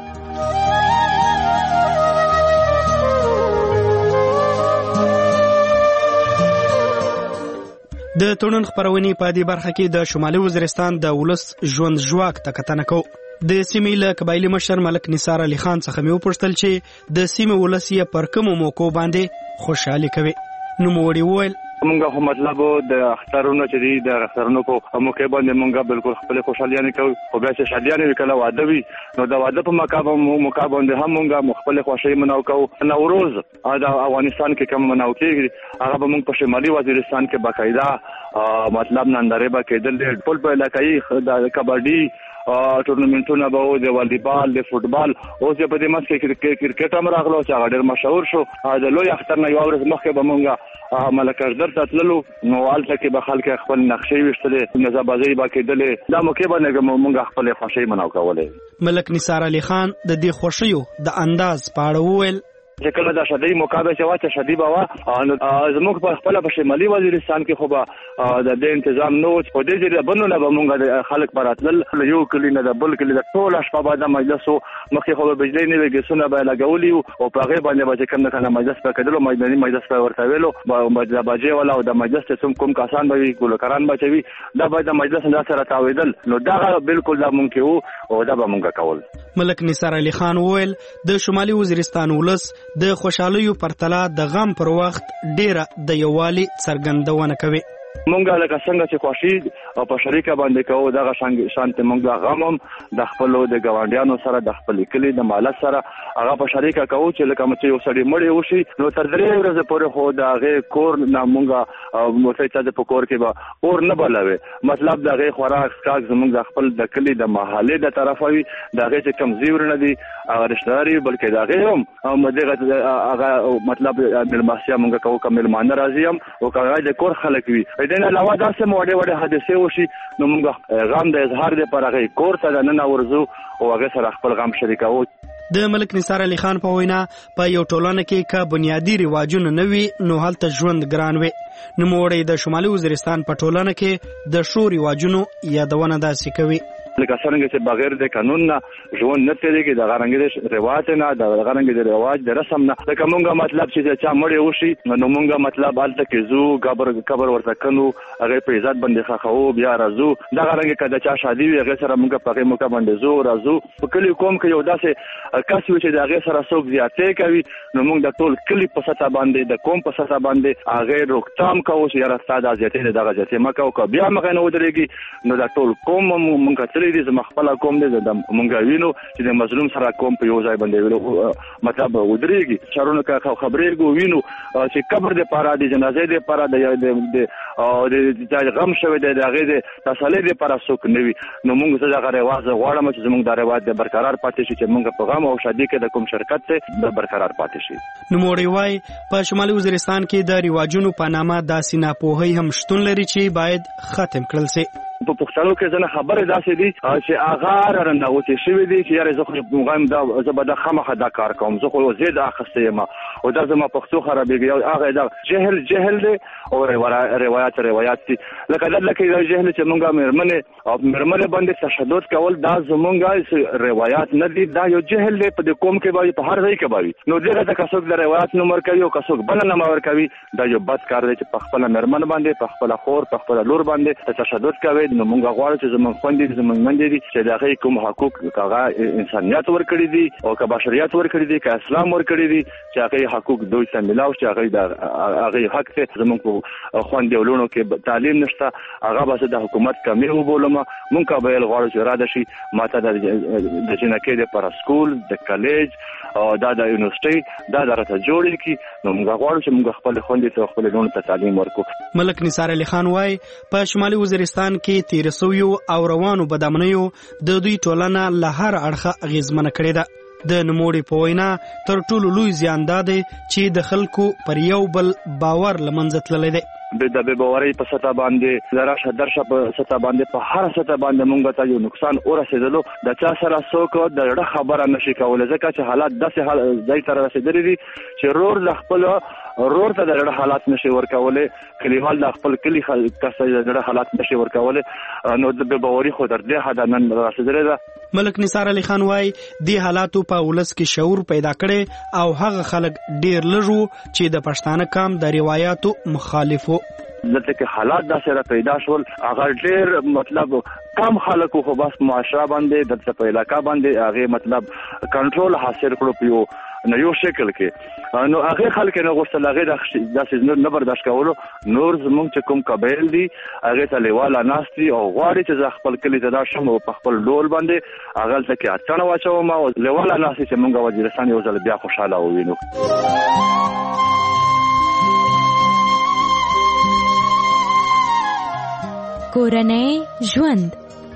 د تړون خبرونې په دې برخه کې د شمالي وزیرستان د ولس ژوند ژواک ته کتنه کوو. د سیمې له قبایلي مشر ملک نثار علي خان څخه مې وپوښتل چې د سیمې ولس یې پر کومو موقعو باندې خوشحالي کوي. نو موړي وویل مونږه خو مطلب د اخترونو چې دی د اخترونو په موقع باندې مونږه بالکل خپل خوشحالي کوي او بیا چې شادیانه وکړه واده وي نو د واده په موقع باندې هم مونږه خپل خوشحالي مناو کوو. نوروز د افغانستان کې کوم مناو کیږي هغه به مونږ په شمالي وزیرستان کې باقاعده مطلب ننداره به کېدل ټول په علاقې د کبډي ټورنمنټونه به او د والیبال د فوتبال او چې په دې مس کې کرکټ هم راغلو چې هغه ډېر مشهور شو. د لوی اختر نه یو ورځ مخکې به مونږه ملکزدر ته تللو نو هلته کې به خلک خپل نقشې ویشتلې نظابازۍ به کېدلې دا موقع باندې مونږ خپل خوښۍ مناو کولې. ملک نثار علي خان د دې خوښیو د انداز په اړه وویل چې کله د شادۍ مقابله چې واچ شادي بوا زموږ په خپل په شمالي وزیرستان کې خو به د دې تنظیم نو په دې ځای باندې نه به مونږ خلک براتل یو کلی نه د بل کلی د ټول شپه بعد مجلس مخکې خو به بجلی نه وګسونه به لګولي او په هغه باندې به کوم نه کنه مجلس په کېدلو مېداني مجلس په ورته ویلو د باجې ولا او د مجلس ته کوم کسان به ګلکران بچوي دا به د مجلس نه سره تاویدل نو دا بالکل دا ممکن وو او دا به مونږ کول. ملک نثار علي خان وویل د شمالي وزیرستان ولس د خوشحالیو پرتله د غم پر وخت ډیره د یووالي څرګندونه کوي. مونږه لکه څنګه چې خوشي او په شریکه باندې کوو دغه شانت مونږه غمم د خپل د ګاونډیانو سره د خپل کلی د مال سره هغه په شریکه کوو چې لکه چې یو سړی مړی وشي نو تر درې ورځې پورې خو د هغه کور نه مونږه موسی چې په کور کې به اور نه بلوي مطلب د هغه خوراک سکاک زمونږ د خپل د کلی د محله د طرفه وي د هغه چې کم زیور نه دي هغه رشتہداري بلکې د هغه هم مدغه هغه مطلب ملماسیا مونږه کوو کومل مان راځي هم او هغه د کور خلک وي دین علاوه داسې موړې وړې حادثې وشي نو موږ غم د اظهار لپاره هغه کور ته نه ورځو او هغه سره خپل غم شریکو. د ملک نثار علي خان په وینا په یو ټولنه کې کا بنیادی رواجونه نه وي نو هلته ژوند ګران وي. نو موړې د شمالي وزیرستان په ټولنه کې د شو رواجونو یادونه داسې کوي. لکه څنګه چې بغیر د قانون نه ژوند نه تیریږي د غرنګ د رواج نه د غرنګ د رواج د رسم نه د کومه مطلب چې چا مړ وشي نو موږ مطلب الته کې زو قبر قبر ورته کنو هغه په عزت باندې خاخو بیا راځو د غرنګ کده چا شادي وي هغه سره موږ په موقع باندې زو راځو په کلی کوم کې یو داسې کس وي چې د هغه سره څوک زیاتې کوي نو موږ د ټول کلی په سطح باندې د کوم په سطح باندې هغه روکتام کوو چې یاره ساده زیاتې دغه زیاتې مکه او بیا مخ نه ودرېږي نو د ټول کوم موږ تللی دي زما خپل کوم دي د موږ وینو چې د مظلوم سره کوم په یو ځای باندې ویلو مطلب ودرېږي چارونه کا خبرې کو وینو چې قبر د پاره د جنازې د پاره د او د غم شوی د هغه د تسلی د پاره څوک نوي نو موږ څه دغه رواج غواړم چې زموږ د رواج د برقرار پاتې شي چې موږ په غم او شادي کې د کوم شرکت ته د برقرار پاتې شي. نو موړی وای په شمالي وزیرستان کې د رواجونو په نامه داسې ناپوهي هم شتون لري چې باید ختم کړل شي. په پښتنو کې ځنه خبره داسې دي چې هغه رنګوتې شوی دي چې یاره زه خو مغایم دا زه به د خامخا دا کار کوم زه خو زه دا اخیستی یم او دا زما پښتو خرابېږي هغه دا جهل جهل دی او روایات روایات دي لکه دلته دا جهل چې مونږه مېرمنې او مېرمنې باندې تشدد کول دا زمونږه روایات نه دي دا یو جهل دی په دې قوم کې به په هر ځای کې به نو دغه د کڅوک د روایات نوم ورکوي او کڅوک بل نه ورکوي دا یو بد کار دی چې په خپل مېرمن باندې په خپل خور په خپل لور باندې تشدد کوي نو مونږ غواړو چې زمونږ خويندې زمونږ مندې دي چې دغه کوم حقوق هغه انسانيت ورکړي دي او که بشریت ورکړي دي که اسلام ورکړي دي چې هغه حقوق دوی ته ملاو چې هغه د هغه حق ته زمونږ خويندې ولونو کې تعلیم نشته هغه به د حکومت کمی وبولم مونږ به غواړو چې را دشي ماته د جنکې د پر سکول د کالج او دا د یونیورسيټي دا درته جوړی کی نو موږ غواړو چې موږ خپل خويندې ته خپل لونو ته تعلیم ورکو. ملک نثار علي خان وای په شمالي وزیرستان کې تیر سویو او روانو بدامنیو د دوی ټولنه له هر اړخه اغیزمنه کړې ده. د نوموړي په وینا تر ټولو لوی زیان دا دی چې د خلکو پر یو بل باور لمنځه تللی دی. د د بېباورۍ په سطح باندې درشه درشه په سطح باندې په هر سطح باندې مونږ ته یو نقصان ورسېدلو د چا سره څوک د ډېر خبره نشي کولای ځکه چې حالات داسې ځای ته رسېدلي دي چې رور د خپل رور ته د ډېر حالات نشي ورکولای کلیوال د خپل کلی کس د ډېر حالات نشي ورکولای نو د بېباورۍ خو در دې حد نن رسېدلې ده. ملک نثار علي خان وای دې حالاتو په ولس کې شعور پیدا کړي او هغه خلک ډېر لږ وو چې د پښتانه قام د روایتو مخالفو دلته کې حالات داسې پیدا شول هغه ډېر مطلب کم خلکو خو بس معاشره باندې دلته په علاقہ باندې هغه مطلب کنټرول حاصل کړو پیو نو یو شکل کې نو هغه خلک نه غوښتل هغه داسې نه برداشت کولو نور زمونږ چې کوم قبایل دي هغه ته لیواله ناستي او غواړي چې زه خپل کلی ته دا شم او په خپل ډول باندې هغه ته کې اټنه واچوم او لیواله ناستي چې مونږ وزیرستان یو ځل بیا خوشاله ووینو. کورنۍ ژوند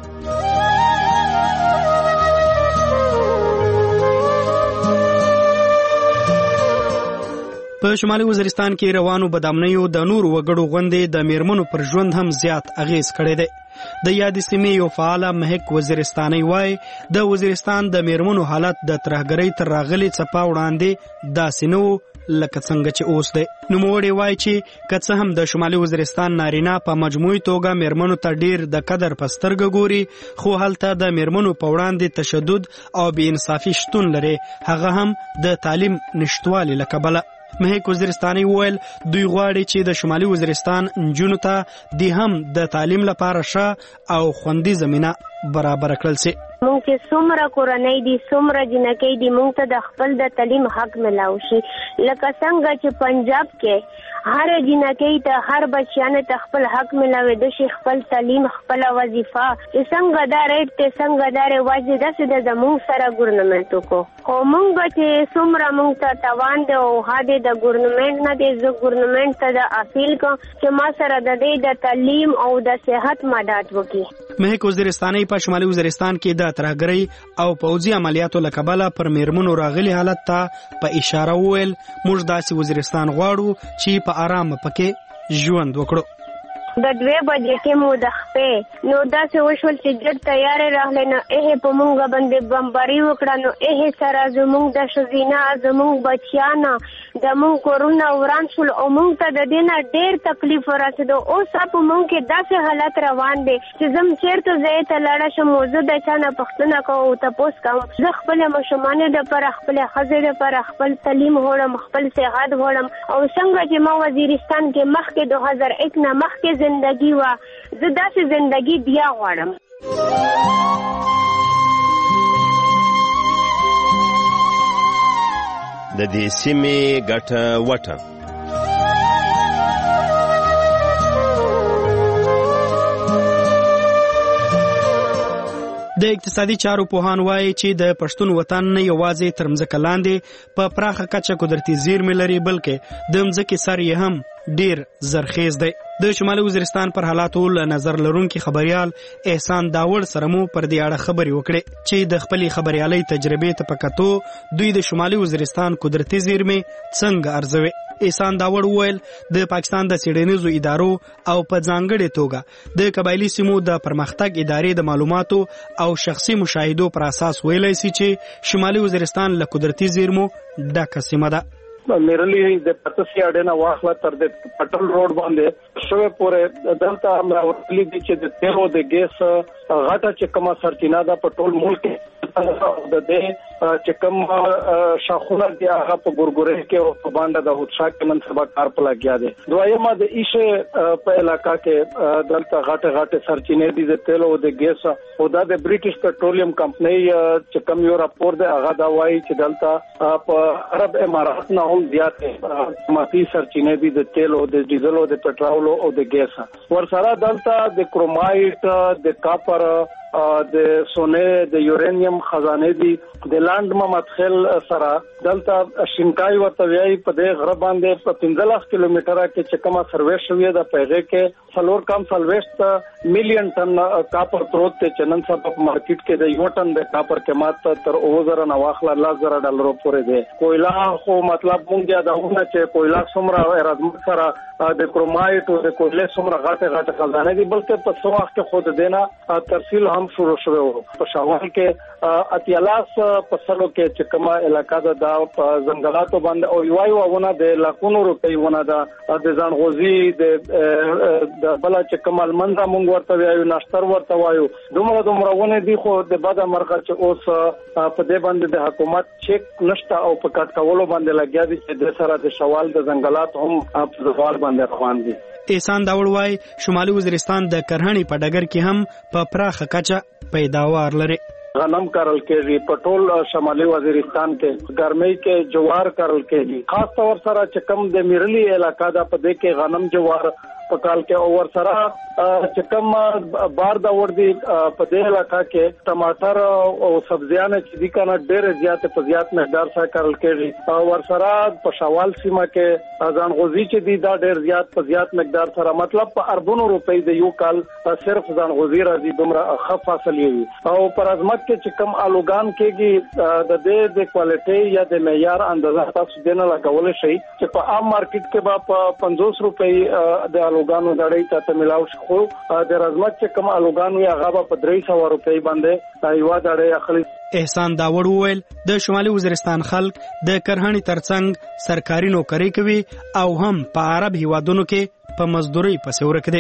په شمالي وزیرستان کې روانو بدامنیو د نور وګړو غوندې د میرمنو پر ژوند هم زیات اغیز کړی دی. د یادې سیمې یو فعاله مهک وزیرستاني وای د وزیرستان د میرمنو حالت د ترهګرۍ تر راغلي څپه وړاندې داسې نه و لکه څنګه چې اوس دی. نوموړی وای چې که څه هم د شمالي وزیرستان نارینه په مجموعي توګه میرمنو ته ډیر د قدر په سترګه ګوري خو هلته د میرمنو په وړاندې تشدد او بې انصافي شتون لري هغه هم د تعلیم نشټوالي له کبله. مهک وزیرستاني وویل دوی غواړي چې د شمالي وزیرستان نجونو ته د هم د تعلیم لپاره ښه او خوندي زمینه برابر کړل شي. مونږ چې څومره کورنۍ دي څومره جنکۍ دي مونږ ته د خپل د تعلیم حق ملاو شي لکه څنګه چې پنجاب کې هر جنکۍ ته هر بچیانه ته خپل حق ملاوي د شي خپل تعلیم خپل وظیفه چې څنګه دا ریټ ته څنګه دا رواج داسې د زموږ سره ګورنمنت کو خو مونږ چې څومره مونږ ته توان دی او هدا د ګورنمنت نه دی زه ګورنمنت ته د اپیل کوم چې ما سره د دې د تعلیم او د صحت مدد وکړي. مهک وزیرستاني په شمالي وزیرستان کې د ترهګرۍ او پوځي عملیاتو له کبله پر میرمنو راغلي حالت ته په اشاره وویل موږ داسې وزیرستان غواړو چې په آرام پکې ژوند وکړو. د دوه بجې کې مو د خپې نو داسې وشول چې ډېر تیارې راغلی نو هغې په مونږ باندې بمباري وکړه نو هغې سره زمونږ د ښځینه زمونږ بچیانه د مونږ کورونه وران شول او مونږ ته د دې نه ډېر تکلیف ورسېدو. اوس په مونږ کې داسې حالت روان دی چې زم چېرته ځای ته لاړه شم او زه د چا نه پوښتنه کوم او تپوس کوم. زه خپلې ماشومانو دپاره خپلې ښځې دپاره خپل تعلیم غواړم، خپل صحت غواړم. او څنګه چې ما وزیرستان کې مخکې دو هزار یک نه مخکې زندگی وه، زه داسې زندگی بیا غواړم. د دې سیمې ګټه وټه. د اقتصادي چارو پوهان وایي چې د پښتون وطن نه یوازې تر مځکه لاندې په پراخه کچه قدرتي زیرمې لري، بلکې د مځکې سر یې هم ډیر زرخیز دی. د شمالي وزیرستان پر حالاتو له نظر لرونکي خبريال احسان داوړ سره مو پر دې اړه خبرې وکړې چې د خپلې خبريالۍ تجربې ته په کتو دوی د شمالي وزیرستان قدرتي زیرمې څنګه ارزوي. احسان داوړ وویل د پاکستان د څېړنیزو ادارو او په ځانګړې توګه د قبایلي سیمو د پرمختګ ادارې د معلوماتو او شخصي مشاهدو پر اساس ویلی سي چې شمالي وزیرستان له قدرتي زیرمو ډکه سیمه ده. میرلی د پتسي اډنه واخله تر د پټل روډ باندې شوه پورې دلته امراوتلی دي چې د تیرو د ګیس غټه چې کومه سرچینه ده په ټول ملک د دې چې کوم شاخونه دي هغه په ګورګورې کې او په باندې د هوتشا کې منصبه کار په لګیا دي. دویمه د ایشه په علاقہ کې دلته غټه غټه سرچینې دي د تیل او د ګیس او د بریټیش پټرولیم کمپنۍ چې کوم یو راپور دی هغه دا وایي چې دلته په عرب امارات نه هم زیاتې ماتی سرچینې دي د تیل او د ډیزل او د پټرول او د ګیس. ورسره دلته د کرومایټ، د کاپر، د سونه، د یورانیم خزانه دي. د لاند مدخل سره دلته شینکای ورته ویای په دې غره باندې په پنځلس کیلومتره کې چې کومه سروې شوې ده پیغه کې څلور کم سلويست میلیون ټن کاپر پروت ته چنن سبا په مارکیټ کې د یو ټن د کاپر قیمت تر اوه زره نه واخله لاس زره ډالر پورې ده. کویلا خو مطلب مونږه دا ونه چې کویلا څومره رزمت سره د کرومایټ او د کویلا څومره غټه غټه خزانه دي، بلکې په څو وخت کې خود دینه ترسیل هم شروع شوه. په شاوخ کې اتیالاس په سلو کې چې کومه علاقہ ده دا په ځنګلاتو باندې او یوایو ونه د لاکونو روپۍ ونه ده د ځانغوزي د د بل چې کومه منځه مونږ ورته وایو ناشتر ورته وایو دومره دومره ونه دي. خو د بعد مرغه چې اوس په دې باندې د حکومت چیک نشته او په کټ کولو باندې لګیا دي چې د سره د شوال د ځنګلات هم په ځوال باندې روان دي. احسان داوړ وای شمالي وزیرستان د کرهڼې په ډګر کې هم په پراخه کچه پیداوار لري. غنم کرل کېږي په ټول شمالي وزیرستان کې، ګرمۍ کې جوار کرل کېږي. خاص طور سره چې کوم د میرلی علاقہ دا په دې کې غنم جوار پکال کې او ور سره چې کوم بار دا ور دي په دې علاقہ کې ټماټر او سبزیان چې دي کنه ډېر زیات په زیات مقدار سره کرل کېږي. ور سره په شوال سیمه کې ځانغوزي چې دي دا ډېر زیات په زیات مقدار سره مطلب په اربونو روپۍ د یو کال صرف ځانغوزي راځي دومره خف حاصل وي. او پر ازمت کې چې کوم الوګان کېږي د دې د کوالټي یا د معیار اندازه تاسو دینه لګول شي چې په عام مارکیټ کې با په پنځوس روپۍ د الوګانو دړې ته ملاو شي. خو د رزمت چې کوم الوګانو یا غابه په درې سوه روپۍ باندې یو دړې اخلي. احسان داوړ وویل د شمالي وزیرستان خلک د کرهڼې ترڅنګ سرکاري نوکری کوي او هم په عرب هیوادونو کې په مزدوري پسې ورک دي.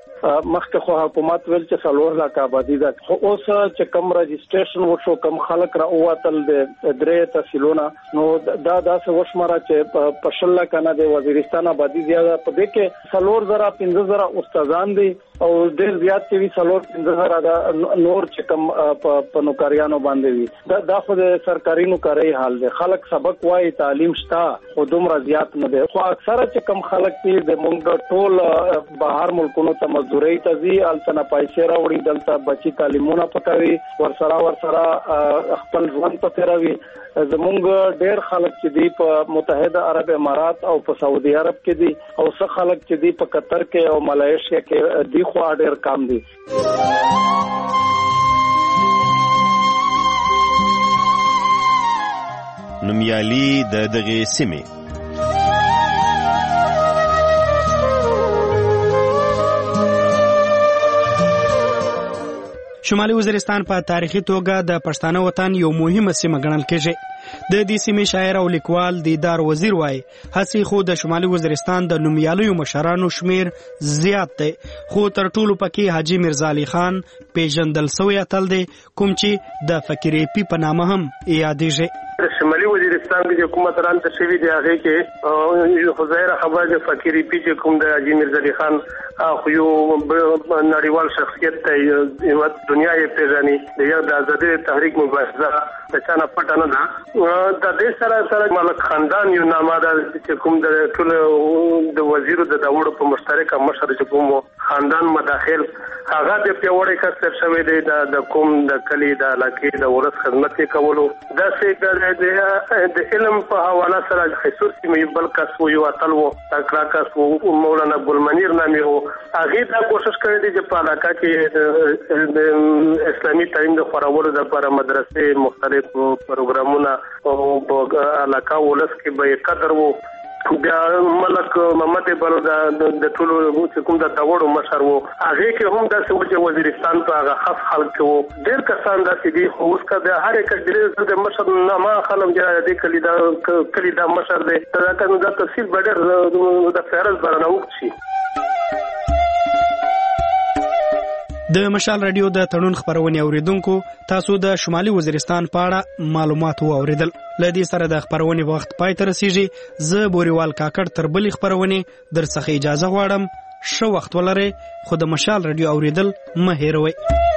مخکې خو حکومت ویل چې څلور لک آبادي ده، خو اوس چې کوم رجسټریشن وشو کوم خلک را اوتل د درې تحصیلونه نو دا داسې وشمره چې په شل لک نه د وزیرستان آبادي زیاده په دې کې څلور زره پنځه زره استادان دي او ډېر زیات چې وي څلور پنځه زره دا نور چې کوم په نوکریانو باندې وي دا دا خو د سرکاري نوکرۍ حال دی. خلک سبق وایي تعلیم شته خو دومره زیات نه دی. خو اکثره چې کوم خلک دي د مونږ ټول بهر ملکونو ته مزدوري ته ځي، الته پیسې راوړي، دلته بچي تعلیمونه پکوي، ورسره ورسره خپل ژوند په تیروي. زمونږ ډېر خلک چې دي په متحده عرب امارات او په سعودي عرب کې دي او څه خلک چې دي په قطر کې او ملایشیا کې دي خو ډېر کم دي. نومیالي د دغه سیمې شمالي وزیرستان په تاریخي توګه د پښتانه وطن یو مهمه سیمه ګڼل کېږي. د دې سیمې شاعر او لیکوال دیدار وزیر وایي هڅې خو د شمالي وزیرستان د نومیالیو مشرانو شمیر زیات دی، خو تر ټولو پکې حاجي میرزا علي خان پیژندل سوی اتل دی کوم چې د فقیر پی په نامه هم یادېږي. شمالي وزیرستان کې حکومت رانته شوی دی هغه کې خو ظاهره خبره د فقیر پی چې کوم د حاجي میرزا علي خان خو یو نړیوال شخصیت دی، یو دنیا یې پیژني، د یو د آزادۍ تحریک مبارزه د چا نه پټه نه ده. د دې سره سره ملک خاندان یو نامه ده چې کوم د ټول د وزیرو د داوړ په مشترکه مشر چې کوم خاندان مداخل هغه د پیوړې کسر شوی دی د کوم د کلی د علاقې د ورس خدمت کولو دا څه د علم په حواله سره خصوصي مې بل کس یو اتل وو تکړه کس وو مولانا ګلمنیر نامي وو. هغه دا کوشش کړی دی چې په علاقه کې د اسلامي تعلیم د خورولو لپاره مدرسې مختلف پروګرامونه او په علاقه ولس کې به قدر وو. بیا ملک محمد بل د ټولو کوم د داوړو مشر وو هغه کې هم د سوچ وزیرستان په هغه خاص خلک وو ډېر کسان داسې دي خو اوس کا د هر یک ډېر د مشر نامه خلم جره د کلی دا کلی دا مشر دی دا کنه د تفصیل ډېر د فیرز برنه وکړي. د مشال رادیو د تړون خبرونه اوریدونکو تاسو د شمالي وزیرستان په اړه معلومات واوریدل. لدی سره د خبرونه وخت پای ته رسیږي. زه بوريوال کاکړ تر بلې خبرونه در څخه اجازه غواړم. شو وخت ولرئ خو د مشال رادیو اوریدل مه هېروئ.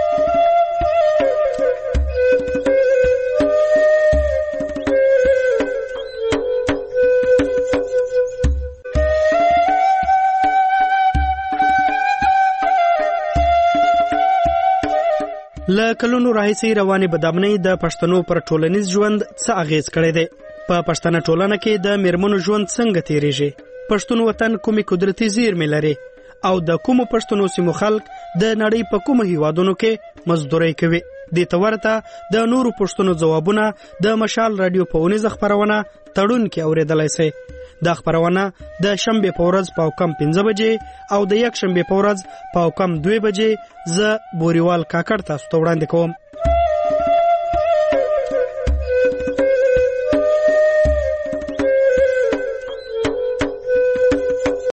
له کلونو راهیسې روانې بدامنۍ د پښتنو پر ټولنیز ژوند څه اغیز کړی دی؟ په پښتنه ټولنه کې د میرمنو ژوند څنګه تیریږي؟ پښتون وطن کومې قدرتي زیرمې لري او د کومو پښتنو سیمو خلک د نړۍ په کومو هیوادونو کې مزدوري کوي؟ دې ته ورته د نورو پښتنو ځوابونه د مشال رادیو په اونیزه خبرونه تړون کې اوریدلای شئ. دا خبرونه د شنبه په ورځ په کم پنځه بجې او د یک شنبه په ورځ په کم دوه بجې زه بوريوال کاکړ تاسو ته وړاندې کوم.